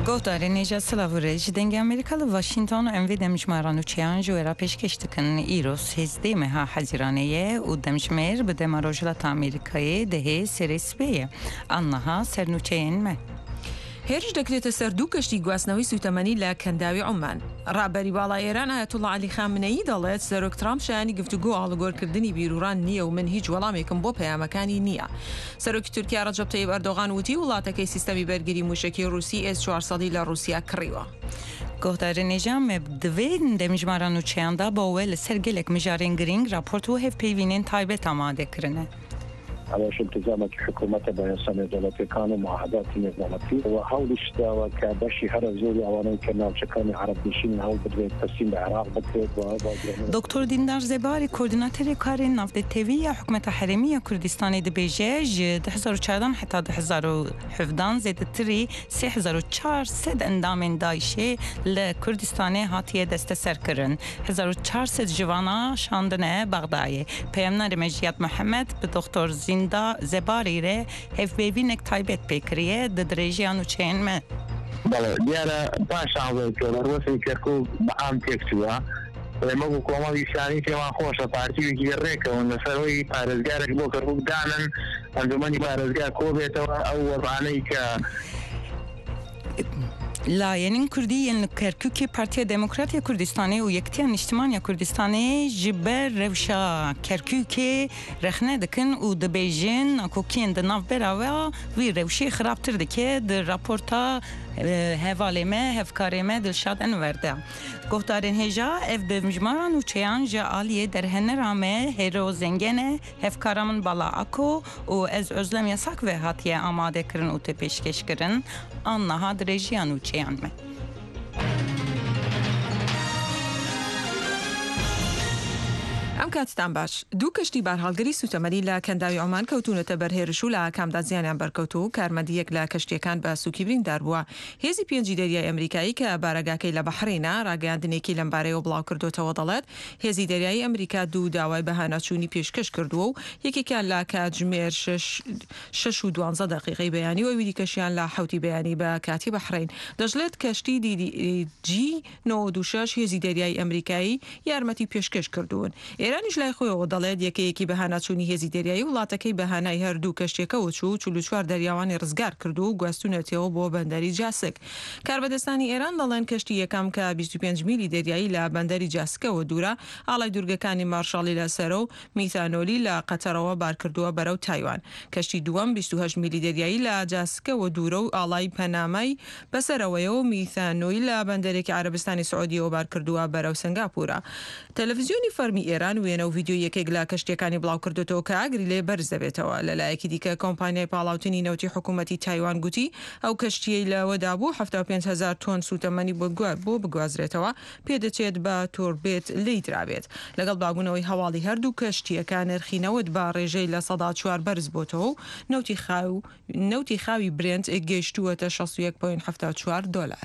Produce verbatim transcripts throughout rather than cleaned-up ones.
Gohdarê nêja Silavûrê ji dengê Amerîka li Washington em vê demjmaranûçeyan ji wêra pêşkêş dikin îro sêzdeh meha hezîranê ye û demjimêr bi dema Rojhilata Amerîkayê dihê serê sibê ye. Anniha sernûçeyên me. هێرش دەکرێتە سەر دوو کەشتی گواستنەوەی سوتەمەنی لە کەنداوی عومان. ڕابەری باڵای ئێران ئایەتوڵڵا عەلی خامنەیی دەڵێت سەرۆک ترامپ شایانی گفتوگۆ ئاڵوگۆڕکردنی بیروران نییە و من هیچ وەڵامێکم بۆ پەیامەکانی نییە. سەرۆکی تورکیا ڕەجەب تەیب ئەردۆغان وتی وڵاتەکەی سیستەمی بەرگری موشکی رووسی ئێس چوارسەدی لە رووسیا کڕیوە. Gohdarê nêja me divê demjmaranûçeyan da bawe li ser gelek mijarên giring raport û hevpeyvînên taybet amade kirine. على التزامات الحكومة بيان دولتي كانوا معاهدات نظامتي وحاول اشتاوا كبشي هرب زوري اواني كنا شكاني عرب بشين هاو بدري تسين العراق بدري دكتور دیندار زباری کوردیناتور کار ناودتوی حکومت حرمی کردستان دبیجه ج ده هزار و چهارده حتی ده هزار و هفده زیادتری سه هزار و چهارصد اندام داعشی ل کردستان هاتیه دست سر کردن هزار و چهارصد جوانا شاندنه بغداد پیامنر مجید محمد به دکتر زین دا زباری ره هفبیوینک تایبت بکریه د درجیان و چین من بله دیاره باش آوازه که روسی کرکو با هم تکتوها لما بو کومالی شانی که من خوشه پارتیوی که ریکه و نسروی پارزگارک بو کرکو دانن انجمنی پارزگار کو بیتا او وضعانی که لاینین کردی کرکوکی پارتی دموکراتی کردستانی و یکتیان اجتماعی کردستانی جبر روشا کرکوکی رخنه دکن و دبیجین کوکین دناف براوه وی روشی خرابتر دکه در راپورتا هوالی ما هفکاری ما دلشاد انورده گفتارین هجا اف بمجماران و چیان جا آلیه در هنرامه هیرو زنگنه هفکارامن بالا اکو و از ازلم یساک و هاتیه آماده کرن و تپیشکش کرن آنها درجیان و چیان ما ئەم کاتتان باش دوو کەشتی بارهاڵگەری سوتەمەنی لە کەنداوی عومان کەوتونەتە بەرهێرش و لە کامدا زیانیان بەرکەوتو و کارمەندیەک لە کەشتیەکان بە سووکی بریندار بووە. هێزی پێنجی دەریای ئەمریکایی کە بارەگاکەی لە بەحرینە ڕاگەیاندنێکی لەم بارەیەوە بڵاو کردوتەوە دەڵێت هێزی دەریایی ئەمریکا دوو داوای بەهانەچوونی پێشکەش کردووە و یەکێکیان لە کاتژمێر شەش و دوانزە دەقیقەی بەیانی و ئەوی دیکەشیان لە حوتی بەیانی بە کاتی بەحرین دەژڵێت کەشتی جی نۆ دو شەش هێزی دەریایی ئەمریکایی یارمەتی پێشکەش کردوون. ئێرانیش لای خۆیەوە دەڵێت یەکەیەکی بەهانەچوونی هێزی دەریایی وڵاتەکەی بەهانای هەردوو کەشتێکەوە چوو چل و چوار دەریاوانی ڕزگار کردو و گواستونەتەوە بۆ بەندەری جاسک. کاربەدەستانی ئێران دەڵێن کەشتی یەکەم کە بیست و پێنج میلی دەریایی لە بەندەری جاسکەوە دوورە ئاڵای دوورگەکانی مارشاڵی لەسەرە و میتانۆلی لە قەتەرەوە بارکردووە بەرەو تایوان. کەشتی دووەم بیست و هەشت میلی دەریایی لە جاسکەوە دوورە و ئاڵای پەنامای بەسەرەوەیە و میتانۆی لە بەندەرێکی عەرەبستانی سعودیەوە بارکردووە بەرەو سنگاپورە. تەلەڤیزیۆنی فەرمی ئێران وێنە و ڤیدیۆ یەکێک لە کەشتیەکانی بڵاو کردوتەوە کە ئاگری لێ بەرز دەبێتەوە. لەلایەکی دیکە کۆمپانیای پاڵاوتنی نەوتی حکوومەتی تایوان گوتی ئەو کەشتیەی لەوەدا بوو هەفتاد و پێنج هەزار تۆن سوتەمەنی بۆ بگوازرێتەوە پێدەچێت بە تۆربێت لی درابێت. لەگەڵ باگوونەوەی هەواڵی هەردوو کەشتیەکە نرخینەوەت بە ڕێژەی لە سەدا چوار بەرز بۆتەوە و نەوتی خاو نەوتی خاوی برنت گەیشتووەتە شەست و یەک کۆیڵ هەفتاد و چوار دۆلار.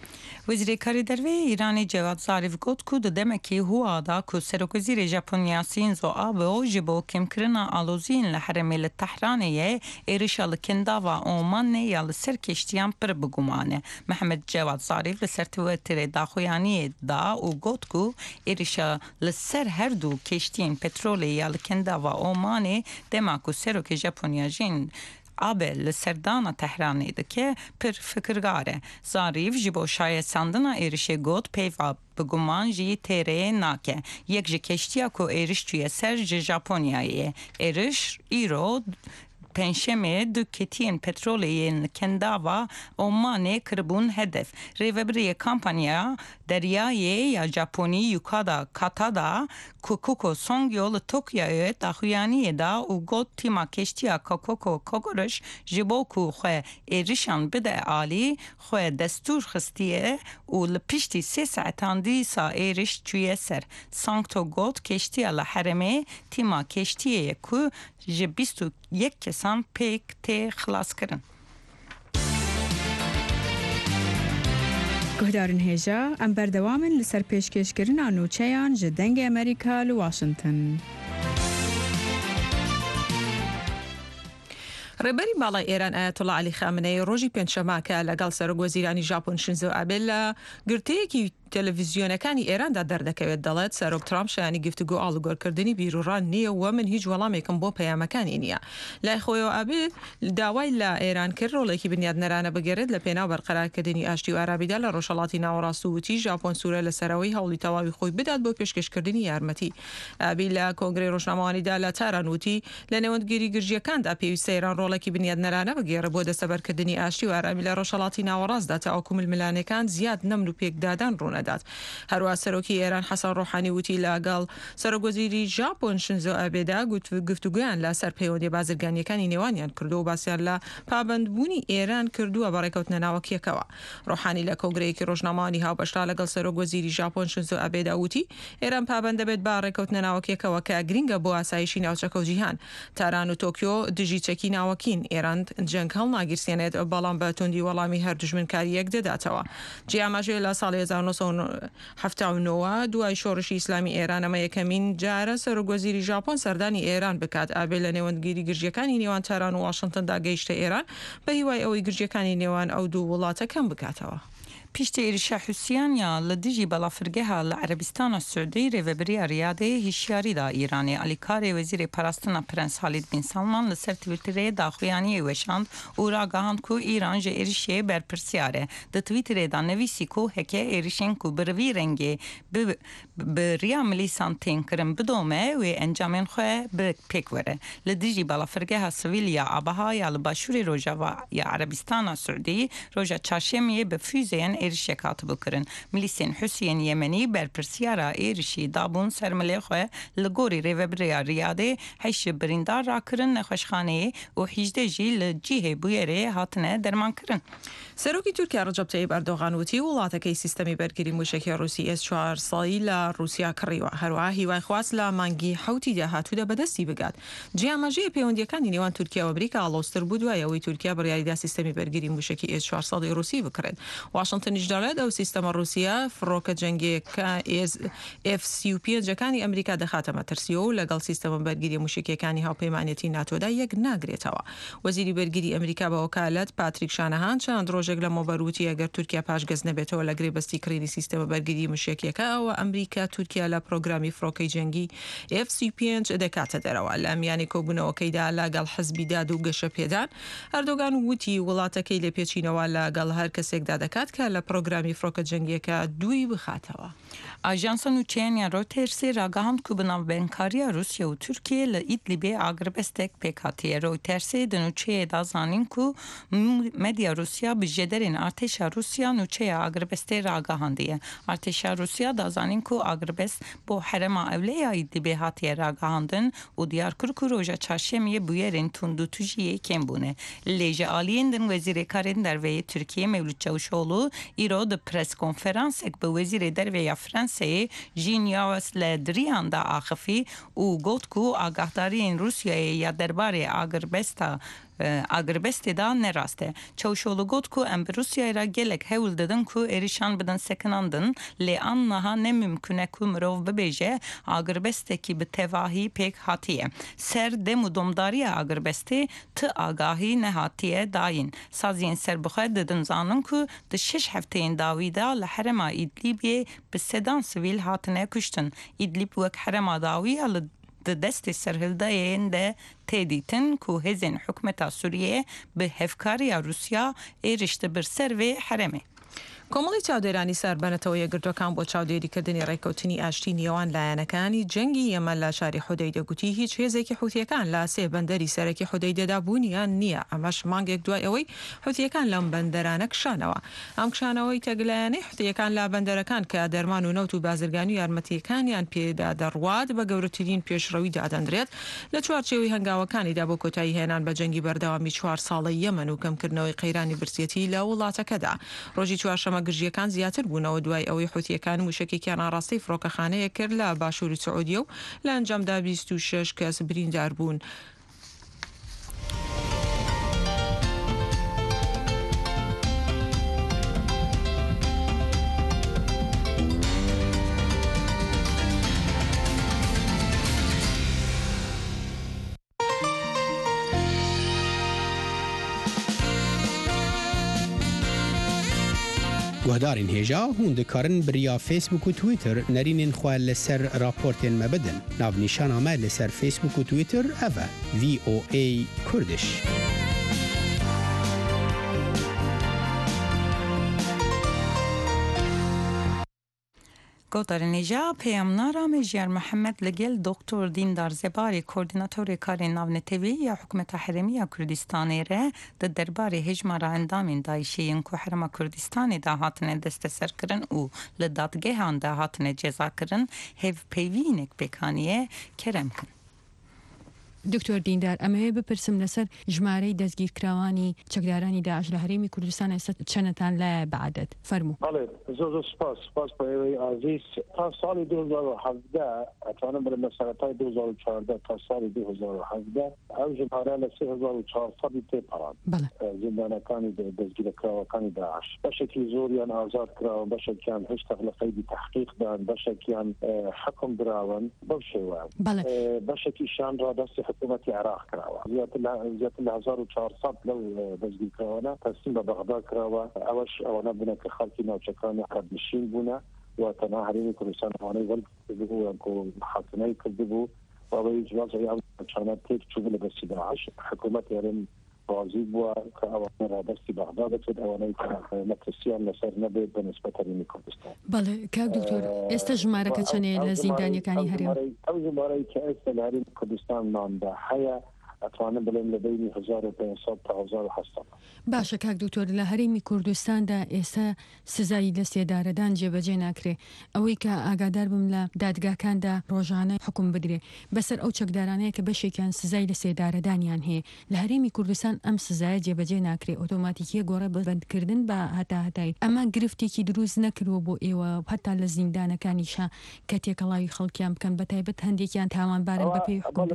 وزیر کاری دروی ایرانی جواد ظریف گفت که دمکی هوا دا که سرکوزیر ژاپنیا سینزو آبه و جبو کم کرنا آلوزین لحرمی لتحرانیه ایرشال کندا و اومان یا لسر کشتیان پر بگمانه. محمد جواد ظریف لسر تویتر داخویانی دا و گفت که ایرشال لسر هر دو کشتین پترولی یا لکندا و اومانه دمکو سرک ژاپنیا جین آبل لسردانا تهرانی دکه پر فکرگاره. ظریف جبو شاید سندنا ایرشه گود پیوا بگمان جی تیره ناکه. یک جی کشتیا کو ایرش توی سر جی ژاپنیایه. ایرش ایرو پنجشنبه دو کتین پترولیین کندا و عمان کربون هدف. ریوبری کمپانیا دریایی یا ژاپنی یوکادا کاتادا کوکوکو سونگ یول توکیو داخویانی دا و گوت تیما کشتیا کوکوکو کوگورش جبوکو خو ایرشان بده عالی خو دستور خستیه و لپشتی سه ساعتان دی سا ایرش توی سر سانکتو گوت کشتیا لحرمه تیما کشتیه کو جبیست و یک کسان پیک تی خلاص کرن. گهدارن هێژە ئەم بەردەوامن لەسەر پێشکەشکردنا نووچەیان ji dengê ئەمریکا li Washington. ڕێبەری باڵای ئێران ئایەتوڵا عەلی خامنەی ڕۆژی پێنجشەمماکە لەگەڵ سەرۆک وەزیرانی ژاپۆن شینزۆ ئابێ لە گرتەیەکی تەلەڤیزیۆنەکانی ئێراندا دەردەکەوێت دەڵێت سەرۆک ترامپ شایانی گفتوگۆ ئاڵوگۆڕکردنی بیرروڕان نییە و من هیچ وەڵامێکم بۆ پەیامەکانی نییە. لای خۆیەوە ئابێ داوای لە ئێران کرد ڕۆڵێکی بنیادنەرانە بگەرێت لە پێناو بەرقەرارکردنی ئاشتی و عرابیدا لە ڕۆژهەڵاتی ناوەڕاست و وتی ژاپۆن سوورە لەسەرەوەی هەوڵی تەواوی خۆی بدات بۆ پێشکەشکردنی یارمەتی. ئابی لە کۆنگرەی ڕۆژنامەوانیدا لە تاران وتی لە نێوەندگیری گرژیەکاندا پێویستە ئێران ڕۆڵێکی بنیادنەرانە بگێڕە بۆ دەسەبەرکردنی ئاشتی و ئارامی لە ڕۆژهەڵاتی ناوەڕاستدا تا ئەو ململانەکان زیاد نەمن و پێکدادان ڕوونەدات. هەروە سەرۆکی ئێران حەسەن ڕۆحانی وتی لەگەڵ سەرۆک وەزیری ژاپۆن شینزۆ ئابێدا گفتوگویان لەسەر پەیوەندی بازرگانیەکانی نێوانیان کردو و باسییان لە پابەندبوونی ئێران کردووە بە ڕێکەوتنە ناوەکیەکەوە. ڕۆحانی لە کۆنگرەیەکی ڕۆژنامەوانی هاوبەشدا لەگەڵ سەرۆک وەزیری ژاپۆن شینزۆ ئابێدا وتی ئێران پابەند دەبێت با ڕێکەوتنە ناوەکیەکەوە کە گرینگە بۆ ئاسایشی ناوچەکە و جیهان. تاران و تۆکیۆ دژی چەکی ناوەکین. ئێران جەنگ هەڵ ناگیرسێنێت بەڵام بە توندی وەڵامی هەر دژمنکاری یەک دەداتەوە. جیاماژێ لە ساڵی هەزار و نۆ سەد و هەفتاد و نۆ دوای شۆڕشی ئیسلامی ئێرانەمە یەکەمین جارە سەرۆک وەزیری ژاپۆن سەردانی ئێران بکات. ئابێ لە نێوەندگیری گرژیەکانی نێوان تاران و واشنگتندا گەیشتە ئێران بە هیوای ئەوەی گرژیەکانی نێوان ئەو دوو وڵاتە کەم بکاتەوە. پیشتە ئێریشە حوسیانیا لە دژی بەڵافرگەها لە عەرەبیستانە سوودی ڕێڤەبەریە ریادەیە هیشیاریدا ئیرانی ئەلیکارێ وەزیرێ پەراستنە پرەنس خالید بن سەڵمان لەسەر تویترێ داخویانی وێشاند و ڕاگەهاند ku ئیران ji êrişê berpirsiyar e. Di Twitterê da nivîsî ku heke êrişên ku bi rivî rengê bi riya milîsan tên kirin bidome wê encamên xwe bi pêk were. Li dijî balafirgeha sivîl ya Abaha ya li başûrê Rojava ya Erebistana Suudî roja çarşemiyê bi füzeyên êrişek hatibû kirin. Milîsên Husiyên Yemenî berpirsiyara êrişî dabûn ser milê xwe li gorî rêveberiya Riyadê heşt ji birîndar rakirin nexweşxaneyê û hîjdeh jî li cihê bûyerê hatine derman kirin. سەرۆکی تورکیا ڕەجەب تەیب ئەردۆغان وتی وڵاتەکەی سیستەمی بەرگری موشکی ڕووسی ئێس چوار ساڵی لە رووسیا کڕیوە. هەروە هیوای خواست لە مانگی حوتی داهاتوودا بەدەستی بگات. جیاماژەیە پەیوەندیەکانی نێوان تورکیا و ئەمریکا ئاڵۆزتر بوو دوایەوەی تورکیا بڕیاریدا سیستەمی بەرگری موشکی ئێس چوار ساڵی رووسی بکرێت. واشنگتنیش دەڵێت ئەو سیستەمە رووسیا فڕۆکە جەنگیەکە ئێف سی و پێنجەکانی ئەمریکا دەخاتە مەترسیەوە و لەگەڵ سیستەمە بەرگری موشکیەکانی هاوپەیمانێتی ناتۆدا یەک ناگرێتەوە. وەزیری بەرگری ئەمریکا بە وەکالەت پاتریک شانەهان چەند ڕۆژێک لە مۆبەروتی ئەگەر تورکیا پاشگەز نەبێتەوە لە گرێبەستی کڕینی سیستەمە بەرگری موشکیەکە ئەوە ئەمریکا تورکیا لە پرۆگرامی فڕۆکەی جەنگی ئێف سی و پێنج دەکاتە دەرەوە. لە ئەمیانی کۆبوونەوەکەیدا لەگەڵ حەزبی داد و گەشە پێدان ئەردۆغان وتی وڵاتەکەی لە پێچینەوە لەگەڵ هەر کەسێکدا دەکات کە لە پرۆگرامی فڕۆکە جەنگیەکە دووی بخاتەوە. Ajansa nûçeyên Reutersê ragihand ku bi navbênkariya Rusya û Tirkiye li Îdlibê agrbestek pêk hatiye. Reutersê di nûçeyê da zanîn ku medya Rusya bi jêderên artêşa Rusya nûçeya agrbestê ragihandiye. Artêşa Rusya da zanîn ku agrbest bo herema Ewleya Îdlibê hatiye ragihandin û diyar kir ku roja çarşemiyê bûyerên tund û tujiyê kêm bûne. Lê ji aliyên din Wezîrê Karên Derveyê Tirkiye Mevlût Çavuşoğlu îro di preskonferansek bi Wezîrê Derveya Fransayê jîn yawas li diriyan da axivî û got ku agahdariên Rusyayê ya derbarê agrbesta agrbestê da nerast e. Çavuşoğlu got ku em bi Rusyayê ra gelek hewl didin ku êrişan bidin sekinandin lê an niha ne mümkün e ku mirov bibêje agrbestekî bi tevahî pêk hatiye. Ser dem û domdariya agrbestê ti agahî nehatiye dayîn. Saziyên serbixwe didin zanin ku di şeş hefteyên dawî da li herema Îdlibê bi sedan sivîl hatine kuştin. Îdlib wek herema dawî li di destê serhildeyên de tê dîtin ku hêzên hikûmeta Sûriyê bi hevkariya Rusya êriş dibir ser vê heremê. کۆمەڵی چاودێرانی سەربەنەتەوە یەکگرتوەکان بۆ چاودێریکردنی ڕێککەوتنی ئاشتی نێوان لایەنەکانی جەنگی ئێمە لە شاری حودەیدە گوتی هیچ هێزێکی حوتیەکان لە سێ بەندەری سەرەکی حودەیدەدا بوونیان نییە. ئەمەش مانگێک دوای ئەوەی حوتیەکان لەم بەندەرانە کشانەوە. ئەم کشانەوەی تەگلایەنەی حوتیەکان لە بەندەرەکان کە دەرمان و نەوت و بازرگانی و یارمەتیەکانیان پێدا دەڕوات بە گەورەترین پێشڕەوی دادەنرێت لە چوارچێوەی هەنگاوەکانیدا بۆ کۆتایی هێنان بە جەنگی بەردەوامی چوار ساڵەی یەمەن و کەمکردنەوەی قەیرانی برسێتی لە وڵاتەکەدا. ڕۆژی چوارشەمە گرژیەکان زیاتر بوونەوە دوای ئەوەی حوتیەکان موشکێکیان ئاڕاستی فڕۆکەخانەیە کرد لە باشووری سعودیە و لە ئەنجامدا بیست و شەش کەس بریندار بوون. گهدارین هجا هون دکارن بریا فیسبوک و تویتر نرینین خواه لسر راپورتین مبدن. ناو نیشان آمد لسر فیسبوک و تویتر اوه وی او ای کردش. گوترنیجا پیامنارا مجیر محمد لگل دکتر دیندار زباری کوردیناتور کار ناونتوی یا حکومت حرمی کردستانی ره در درباره هجمار اندام دایشی کو حرم کردستانی ده هاتن دست سر کرن او لدادگه هان ده هاتن جزا کرن هف پیوینک بکانیه کرم کن. دکتر دیندار ئەمەوێ بپرسم لەسەر ژمارەی دەستگیرکراوانی چەکدارانی داعش لە هەرێمی کوردستان ئێستا چەندتان لایە بەعادەت فەرموو. بەڵێ زۆر زۆر سپاس سپاس بە ئێوەی عەزیز تا ساڵی دوو هەزار و هەڤدە ئەتوانم بڵێم لە سەرەتای دوو هەزار و چواردە تا ساڵی دوو هەزار و هەڤدە ئەو ژمارە لە سێ هەزار و چوار سەدی تێپەڕاند زیندانەکانی دەستگیرکراوەکانی داعش بەشێکی زۆریان ئازاد کراون بەشێکیان هێشتا لە قەیدی تەحقیقدان بەشێکیان حکم دراون بەو شێوەیە بەشێکیشان ڕادەستی حکومت عراق کراوه زیاتر ل هزار و چهارصد لو دزگیر کراوه تسلیم به بغداد کراوه اوش اوانه بونه که خلقی ناوچکان عرب نشین بونه و تنها حریم کردستان اوانه ولد کرده بو و محاکمه کرده بو و اوی جواز ای اوچانه تیک چوبه لبسی داعش حکومت یارم راضی بو که اوانه را دستی بغداد کرد اوانه که مترسیان لسر نبید به نسبت حریم کردستان. بله که دکتر استجماره که چنه لزیندانی کنی حریم؟ او جماره که است لحریم کردستان مانده حیا اتوانم بلیم لبینی هزار و پانصد تا هزار و هەشتصد. باشە کاک دکتۆر لە هەرێمی کوردستاندا ئێستا سزایی لە سێدارەدان جێبەجێ ناکرێ ئەوەی کە ئاگادار بم لە دادگاکاندا ڕۆژانە حکم بدرێ بەسەر ئەو چەکدارانەیە کە بەشێکیان سزای لە سێدارەدانیان هەیە لە هەرێمی کوردستان ئەم سزایە جێبەجێ ناکرێ ئۆتۆماتیکیە گۆڕە بەندکردن بە هەتا هەتایی ئەمە گرفتێکی دروست نەکردووە بۆ ئێوە هەتا لە زیندانەکانیشا کە تێکەڵاوی خەڵکیان بکەن بەتایبەت هەندێکیان تاوانبارن بەپێی حکم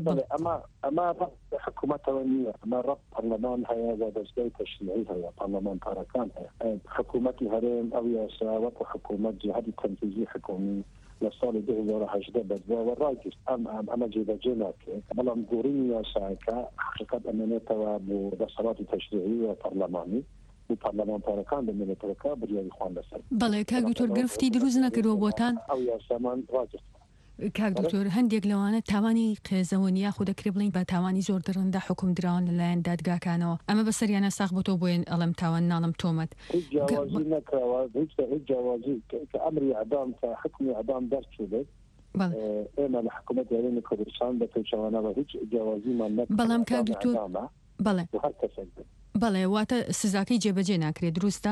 حکومت ونیه ما رب پارلمان هيا و دستگاه تشریعی هيا پارلمان تارکان هيا حکومت هرم او یاساوت و حکومت جهاد تنفیذی حکومی لسال دو هزار و هجده بدوا و راجست ام ام اما جيدا جناك بلام قورين ياساكا حقيقة امانيتا و بصلات تشريعي و پارلماني و پارلمان تارکان بمینه ترکا بریاری خوان لسر بله که دکتر گرفتی دروز نکردو بوتان او یاسامان راجست کاک دکتۆر هەندێک لەوانە تاوانی قێزەوەنیا خودە کرێ بڵین بە تاوانی زۆر درڕندا حکم درراون لەلایەن دادگاکانەوە ئەمە بەسەریانە ساغ بۆ تۆ بۆیان ئەڵم تاوان ناڵم تۆمەت جیاوازی نەکراوە هیچ جیاوازی کە ئەمری عەدام کە حکمی عەدام دەرچووبێت ئێمە لە حکومەت هەرێمی کوردستان بە پێچەوانەوە هیچ جیاوازیمان نەکراوە بەڵام کاک دکتۆر بەڵێ هەر کەسێک بەڵێ واتە سزاکەی جێبەجێ ناکرێت دروستە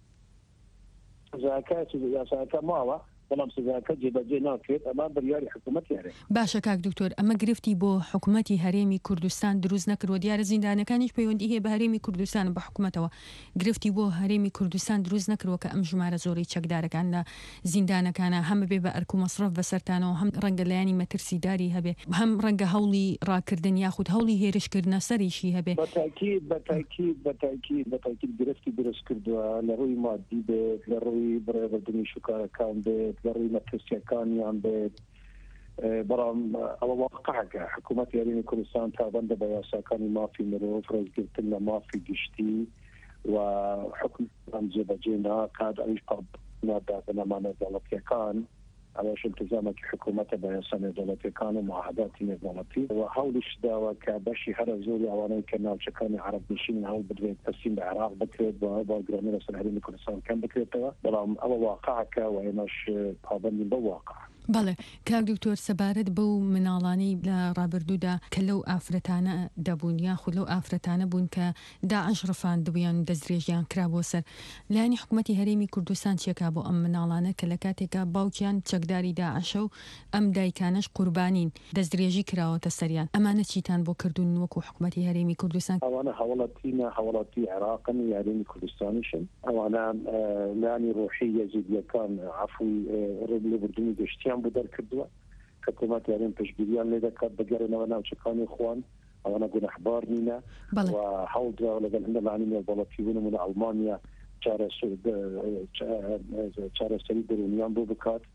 سزاکە یاساکە ماوە بەڵام سزاکە جێبەجێ ناکرێت ئەمە بڕیاری حکومەتی هەرێم باشە کاک دکتۆر ئەمە گرفتی بۆ حکوومەتی هەرێمی کوردستان دروست نەکردوە دیارە زیندانەکانیش پەیوەندی هەیە بە هەرێمی کوردستان بە حکوومەتەوە گرفتی بۆ هەرێمی کوردستان دروست نەکردوە کە ئەم ژمارە زۆرەی چەکدارەکان لە زیندانەکانە هەمە بێ بە ئەرک و مەسرف بەسەرتانەوە هەم ڕەنگە لایانی مەترسیداری هەبێ هەم ڕەنگە هەوڵی ڕاکردن یاخود هەوڵی هێرشکردنە سەریشی هەبێ بەتاکید بەتاکید بەتاکید بەتاکید گرفتی دروست کردووە لە ڕووی مادی بێت لە ڕووی بڕێوەبردننی شوکارەکان بێت لە ڕووی مەترسیەکانیان بێت بەڵام ئەوە واقعەکە حکوومەتی هەرێمی کوردستان پابەندە بە یاساکانی مافی مرۆڤ ڕێزگرتن لە مافی گشتی و حکم جێبەجێ ناکات ئەویش پابەندە بە نەمانە دەوڵەتیەکان ئەوەش التزامێکی حکوومەتە بە یاسا نێودەوڵەتیەکان و معاهداتی نێودەوڵەتی و هەوڵیش داوە کە بەشی هەرە زۆری ئەوانەی کە ناوچەکانی عەرب نشین هەوڵ بدرێت تەسلیم بە عێراق بکرێت بۆ بارگرانی لەسەر هەرێمی کوردستان کەم بکرێتەوە بەڵام ئەوە واقعەکە و ئێمەش پابەندین بە واقع بەڵێ کاک دکتۆر سەبارەت بەو مناڵانەی لە ڕابردوودا کە لەو ئافرەتانە دەبوون یاخود لەو ئافرەتانە بوون کە داعش ڕفاندبوویان دەستدرێژیان کرا بۆ سەر لایەنی حکوومەتی هەرێمی کوردستان چێکا بۆ ئەم مناڵانە کە لە کاتێکا باوکیان چەکداری داعشە و ئەم دایکانەش قوربانین دەستدرێژی کراوەتە سەریان ئەمانە چیتان بۆ کردوون وەکو حکوومەتی هەرێمی کوردستان ئەوانە هەوڵەتینە هەوڵەتی عێراقن و هەرێمی کوردستانیشن ئەوانە لایەنی ڕۆحی یەزیدیەکان عەفوی ڕێبردننی گەشتیان بۆ دەرکردووە حکوومەت یارێن پشتگیریان لێ دەکات بەگەڕێنەوە ناوچەکانی خۆیان ئەوانە گونەحبار نینە و هەوڵدراوە لەگەڵ هەندە لایەنی نێودەوڵەتی بوون لە ئەڵمانیا چارەسەری دەرونیان بۆ بکات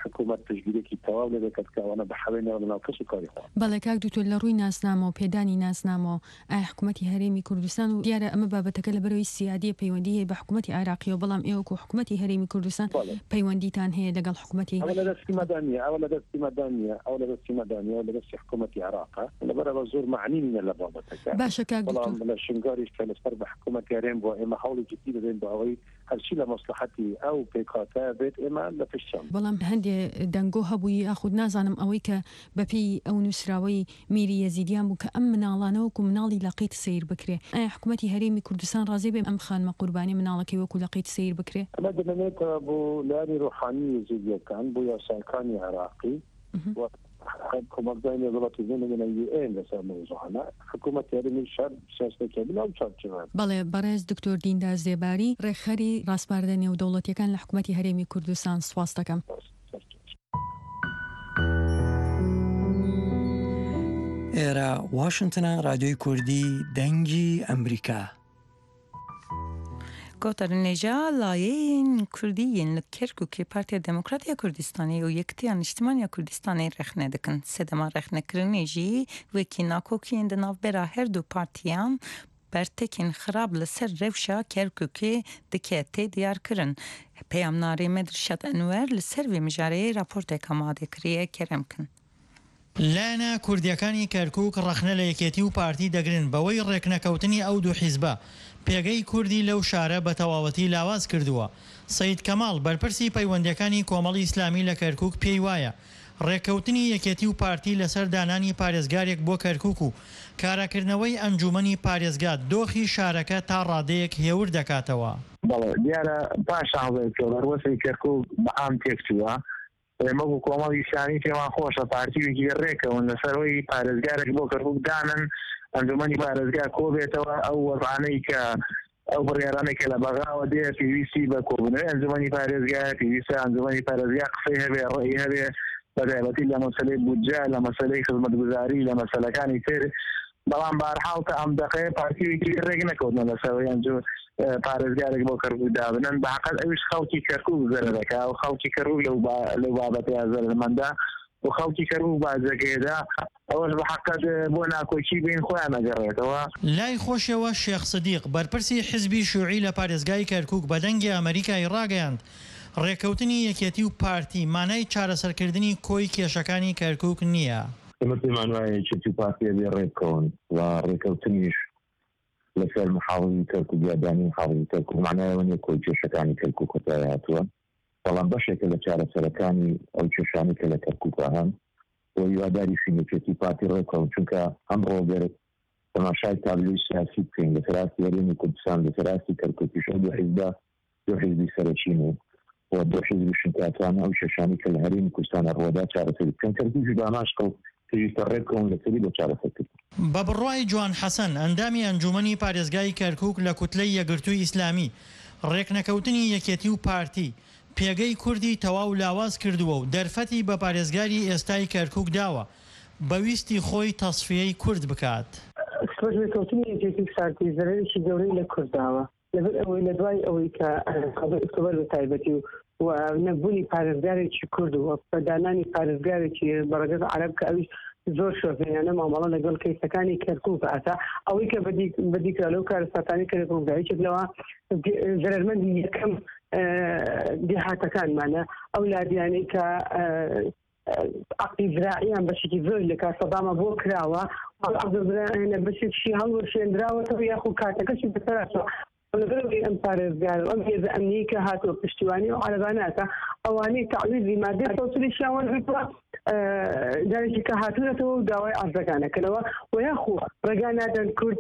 حکوومەت پشگیرێکی تەواو لێ دەکات کە ئەوانە بە حەوێنەوە لەناو کەس و کاری خۆن. بەڵێ کاک دوکتۆر لە ڕووی ناسنامە و پێدانی ناسنامە ئایا حکوومەتی هەرێمی کوردستان و دیارە ئەمە بابەتەکە لە بەرەوەی سیادی پەیوەندی هەیە بە حکوومەتی عێراقیەوە بەڵام ئێوەکو حکوومەتی هەرێمی کوردستان پەیوەندیتان هەیە لەگەڵ حکوومەتی ئەوە لە دەستی مەدانیە ئەوە لە دەستی مەدانیە ئەوە لە دەستی مەدانیە لە دەستی حکوومەتی عێراقە لەبەرەوە زۆر معنی نینە لە بابەتەکە. باشە کاک دوکتۆر بەڵام لە شنگاریش کە لەسەر بە حکوومەتی هەرێم بۆ ئێمە هەوڵی جدی دەدەین بۆ ئەوەی هەرچی لە مەسلحەتی ئەو پێکاتە بێت ئێمە لە پشتیان. بەڵام هەندێ دەنگۆ هەبووی یاخود نازانم ئەوەی کە بەپێی ئەو نووسراوەی میری یەزیدیان بوو کە ئەم مناڵانە وەکو مناڵی لەقیت سیر بکرێ. ئایا حکوومەتی هەرێمی کوردستان ڕازێ بێ ئەم خانمە قوربانی مناڵەکەی وەکو لەقیت سیر بکرێ؟ ئەمە دەمێتەوە بۆ لاری ڕوحانی یەزیدیەکان بۆ یاساکانی عێراقی کۆمەکدانی وڵاتی زمینی یو ئێن لەسەر مەوزوعانە حکوومەتی هەرێمی شار سیاسەتەکە بناو چارچێوە. بەڵێ بەڕێز دکتۆر دیندار زێباری ڕێکخەری ڕاستپاردە نێودەوڵەتیەکان لە حکوومەتی هەرێمی کوردستان سواس دەکەم. ئێرە واشنگتنە رادیۆی کوردی دەنگی ئەمریکا. گۆتەرنێژا لایەن کوردیین لە کێرکووکی پارتیا دموکراتیا کوردستانی و یەکتیان نیشتیمانیا کوردستانی ڕێخنە دەکەن. سێدەما ڕێخنەکردنێژی وەکی ناکۆکیین دە ناوبەرا هەردوو پارتیان بەرتێکین خراپ لەسەر رێوشا کێرکووکێ دکێتێ دیارکردن. پەیامنارێ مەدرشەت ئەنوەر لەسەر وێ مژارەیە راپۆرتێک ئامادەکریە کەرەمکن. لایەنە کوردیەکانی کەرکووک ڕەخنە لە یەکێتی و پارتی دەگرن بەوەی ڕێکنەکەوتنی ئەو دوو حیزبە پێگەی کوردی لەو شارە بە تەواوەتی لاواز کردووە. سەید کەماڵ بەرپرسی پەیوەندیەکانی کۆمەڵی ئیسلامی لە کەرکووک پێی وایە ڕێکەوتنی یەکێتی و پارتی لەسەر دانانی پارێزگارێک بۆ کەرکووک و کاراکردنەوەی ئەنجومەنی پارێزگات دۆخی شارەکە تا ڕادەیەک هێور دەکاتەوە. بەڵێ دیارە پاش ئاڵێکۆڵەروەسی کەرکووک بە ئام تێکچووە ئێمە بوو کۆمەڵی شانی پێمان خۆشە پارتیوێکی ڕێکەون لەسەرەوەی پارێزگارێک بۆ کەرکووک دانن ئەنجومەنی پارێزگا کۆ بێتەوە ئەو وەڕانەی کە ئەو بڕیارانێکە لە بەغاوە دێ پێویستی بە کۆبوونەوەی ئەنجومەنی پارێزگا پێویستە ئەنجومەنی پارێزگا قسەی هەبێ ڕێی هەبێ بەتایبەتی لە مەسەلەی بودجە لە مەسەلەی خزمەتگوزاری لە مەسەلەکانی تر. بەڵام بەهەرحاڵ کە ئەم دەقەیە پارتیوێکی ڕێک نەکەوتنە لەسەرەوەی ئەنجوم پارێزگارێک بۆ کەرکووک دابنن بەحەقەت ئەویش خەڵکی کەرکووک زەرەر دەکات و خەڵکی کەرکووک لەو بابەتەیە زەرمەندە و خەڵکی کەرکووک بازەکەیدا ئەوەش بەحەقەت بۆ ناکۆچی بین خۆیان ئەگەڕێتەوە. لای خۆشەوە شێخ سدیق بەرپرسی حیزبی شیوعی لە پارێزگای کەرکووک بە دەنگی ئەمریکای ڕاگەیاند ڕێکەوتنی یەکێتی و پارتی مانای چارەسەرکردنی کۆی کێشەکانی کەرکووک نییە. ئێمە پێمان وایە یەکێتی و پارتیە بێ ڕێکەوەن و ڕێکەوتنیش لەسەر محاوڵی کەرکووک یادانی محاوڵی کەرکووک معنایەوە نیە کۆی کێشەکانی کەرکووک کۆتایی هاتووە بەڵام بەشێکە لە چارەسەرەکانی ئەو کێشانی کە لە کەرکووکە هەن بۆ هیواداری یەکێتی پارتی ڕێکەوەن چونکە ئەمڕۆ بێت تەماشای تابلۆی سیاسی بکەین لە سەراستی هەرێمی کوردستان لە سەراستی کەرکووکیش ئەو دوو حیزبە دوو حیزبی سەرەکین و و دوو حیزبی شنکاتوانە ئەو شەشانی کە لە هەرێمی کوردستانە ڕۆدا چارەسەری بکەن کەرکووکی باماشکە و پێویستە ڕێکەوەن لەسەری بۆ چارەسەرکردن. بە بڕوای جوان حەسەن ئەندامی ئەنجومەنی پارێزگای کەرکووک لە کوتلەی یەکگرتووی ئیسلامی ڕێکنەکەوتنی یەکێتی و پارتی پێگەی کوردی تەواو لاواز کردووە و دەرفەتی بە پارێزگاری ئێستای کەرکووک داوە بەویستی خۆی تەصفیەی کورد بکات. ڕێکەوتنی یەکێتی پارتی زەرەرێکی گەورەی لە کورداوە لەبەر ئەوەی لە دوای ئەوەی کە ئۆکتۆبەر بە تایبەتی و نەبوونی پارێزگارێکی کورد و بەدانانی پارێزگارێکی بەڕێگەز عەرەب کە ئەویش زۆر شۆفێنانە مامەڵە لەگەڵ کەیسەکانی کەرکووک ئاتا ئەوەی کە بەدیکرا لەو کارەساتانی کەرکووکدایکێک لەوە زەرمەندی یەکەم دێهاتەکانمانە ئەو لادیانەی کە عقلی زراعیان بەشێکی زۆر لە کاسەدامە بۆ کراوە بەشێکی هەڵوەشێنراوەتەوە یاخو کاتەکەشی بەسەراتەوە لەبەرەوەی ئەم پارێزگار ئەم هێزە ئەمنیی کە هاتووە پشتیوانی و عەرەباناتە ئەوانەی تەعویزی مادەی تەوسڵیشیان وەرگرتووە جارێکی کە هاتوونەتەوە و داوای ئازەکانەکەنەوە و یاخو ڕێگا نادەن کورد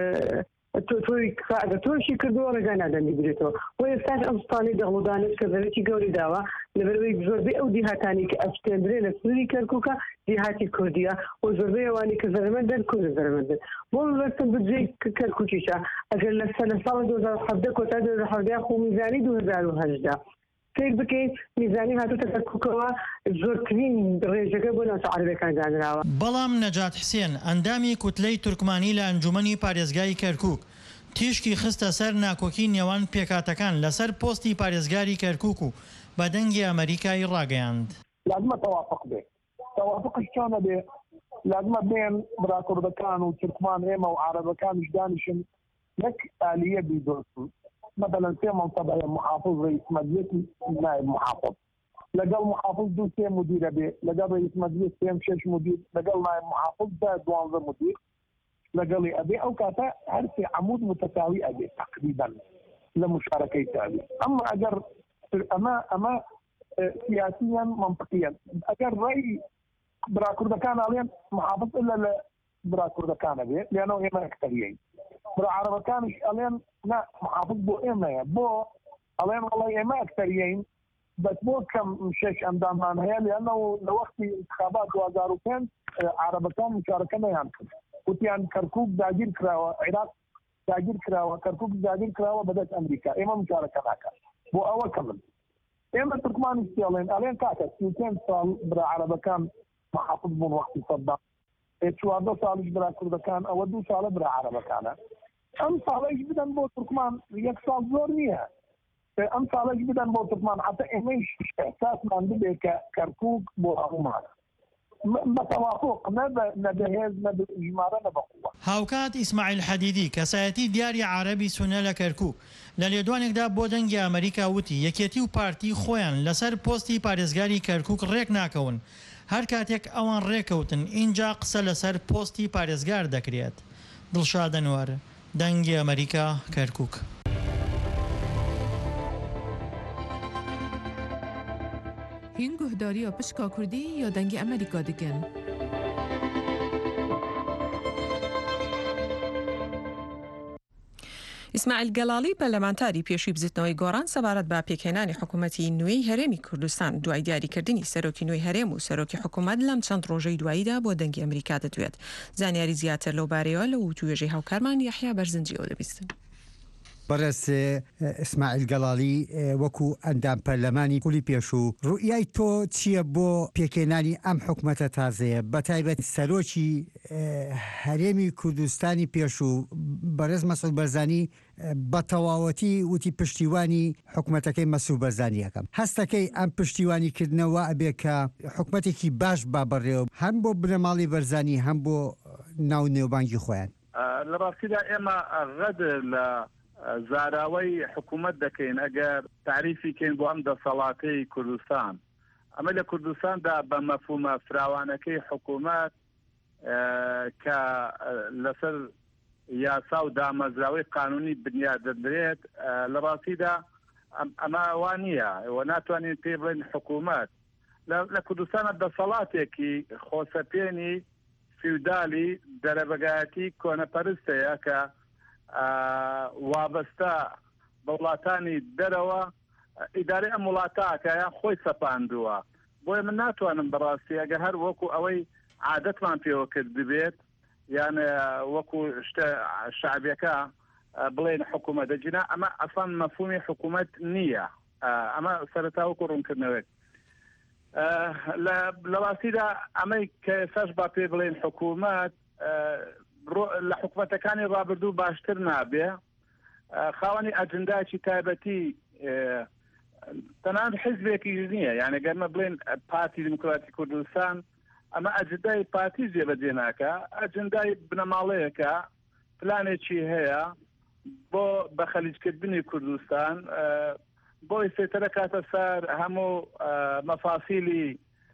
تۆی ئەگە تۆشی کردووە ڕێگا نادەن بیگرێتەوە و ئێستاش ئەم ستانی دەغڵودانش کە زەرێکی گەوری داوە لەبەرەوەی زۆربەی ئەو دیهاتانی کە ئەشتێنرێ لە سنووری کەرکووکە دیهاتی کوردیە و زۆربەی ئەوانی کە زەرمەندن کورد زەرمەندن بۆ بەستم بجێی کەرکووکیشە ئەگەر لە سەر ساڵی دوو هەزار و حەڤدە کۆتا دوو هەزار و حەڤدە خۆ میزانی دوو هەزار و هەژدە فکر بکەین میزانی هاتووتە کەرکووکەوە زۆرترین ڕێژەکە بۆ ناوچە عەرەبیەکان دانراوە. بەڵام نەجات حسێن ئەندامی کوتلەی تورکمانی لە ئەنجومەنی پارێزگای کەرکووک تیشکی خستە سەر ناکۆکی نێوان پێکاتەکان لەسەر پۆستی پارێزگاری کەرکووک و بە دەنگی ئەمریکای ڕاگەیاند. لازم توافق به توافق شلون به لازم بين برا كردستان وتركمان ايما وعربكان دانشن لك آلية بيدرسوا مثلا في منطقة محافظ رئيس مجلس نائب محافظ لقال محافظ دو سي مدير به لقال رئيس مجلس سيم شش مدير لقال نائب محافظ ده دوانزر مدير لقال أبي أو كاتا هرسي عمود متساوي أبي تقريبا لمشاركة تالي أما أجر أما أما سياسيا منطقيا أجر رأي برا كردستان عليهم محافظ إلا برا كردستان به لأنه إما أكثريين برا عربكان عليهم لا محافظ بو إما بو عليهم والله إما أكثريين بس بو كم شش أندام هي لأنه لوقت انتخابات دو هزار وخمسة عربكان مشاركة ما يمكن وتيان كركوك داجير كراوة عراق داجير كراوة كركوك داجير كراوة بدأت أمريكا إما مشاركة معك بو أول كمل إما تركمان استيالين عليهم كاتا سنتين صال برا عربكان محافظ بون وقت صدام شوارده سالش برا كردستان أو دو سال برا عربكان أم سالش بدن بو تركمان يك سال زور نية أم سالش بدن بو تركمان حتى إيش إحساس من دبي كركوك بو أمار بتوافق ما نجهز ما بإجمالا ما بقوة. هاوكات إسماعيل حديدي كسایەتی دیاری عربی سونە لە کەرکووک لە لێدوانێکدا بۆ دەنگی ئەمریکا وتی یەکێتی و پارتی خۆیان لەسەر پۆستی پارێزگاری کەرکووک ڕێک ناکەون هەر کاتێک ئەوان ڕێکەوتن اینجا قسە لەسەر پۆستی پارێزگار دەکرێت. دڵشاد ئەنوار دەنگی ئەمریکا کەرکووک. هین گهداری یا پشکا کردی یا دنگ امریکا دکن؟ ئیسماعیل گەلاڵی پەرلەمانتاری پێشووی بزیتنەوەی گۆڕان سەبارەت بە پێکهێنانی حکوومەتی نوێی هەرێمی کوردستان دوای دیاریکردنی سەرۆکی نوێی هەرێم و سەرۆکی حکوومەت لەم چەند ڕۆژەی دواییدا بۆ دەنگی ئەمریکا دەدوێت. زانیاری زیاتر لەو بارەیەوە لە وتوێژەی هاوکارمان یەحیا بەرزنجیەوە دەبیستن. بەڕێز ئیسماعیل گەلاڵی وەکو ئەندام پەرلەمانی قوڵی پێشوو ڕوئیای تۆ چییە بۆ پێکهێنانی ئەم حکوومەتە تازەیە بەتایبەت سەرۆکی هەرێمی کوردستانی پێشوو بەڕێز مەسعود بەرزانی بە تەواوەتی وتی پشتیوانی حکوومەتەکەی مەسعود بەرزانی یەکەم هەستەکەی ئەم پشتیوانیکردنەوە ئەبێ کە حکوومەتێکی باش با بەڕێوە هەم بۆ بنەماڵی بەرزانی هەم بۆ ناو نێوبانگی خۆیان لە ڕاستیدا ئێمە غەد لە زاراوەی حکوومەت دەکەین ئەگەر تعریفی کەین بۆ ئەم دەسەڵاتەی کوردستان ئەمە لە کوردستاندا بە مەفهومە فراوانەکەی حکوومەت کە لەسەر یاسا و دامەزراوەی قانونی بنیاد دەدرێت لە ڕاستیدا ئەمە وان نییە و ناتوانین پێ بڵێن حکوومەت لە کوردستانە دەسەڵاتێکی خۆسەپێنی فیودالی دەرەبەگایەتی کۆنەپەرستەیە کە وابەستە بە وڵاتانی دەرەوە ئیدارەی ئەم وڵاتاکەیان خۆی سەپاندووە بۆیە من ناتوانم بەڕاستی ئەگەر هەر وەکو ئەوەی عادەتمان پێوە کرد ببێت یان وەکو شتە شعبیەکە بڵێن حکوومەت دەجینا ئەمە ئەسڵان مەفهومی حکوومەت نییە ئەمە سەرەتا وەکو ڕوونکردنەوەی لە ڕاستیدا ئەمەی کە ئێساش با پێ بڵێن حکوومەت لە حکوومەتەکانی ڕابردوو باشتر نابێ خاوەنی ئەجندایکی تایبەتی تەنانەت حیزبێکی نییە یعنی گەرمە بڵێن پارتی دیموکراتی کوردستان ئەمە ئەجندای پارتی جێبەجێ ناکە ئەجندای بنەماڵەیەکە پلانێکی هەیە بۆ بە خەلیجکردنی کوردستان بۆی سێتەرە کاتە سەر هەموو مەفاسیلی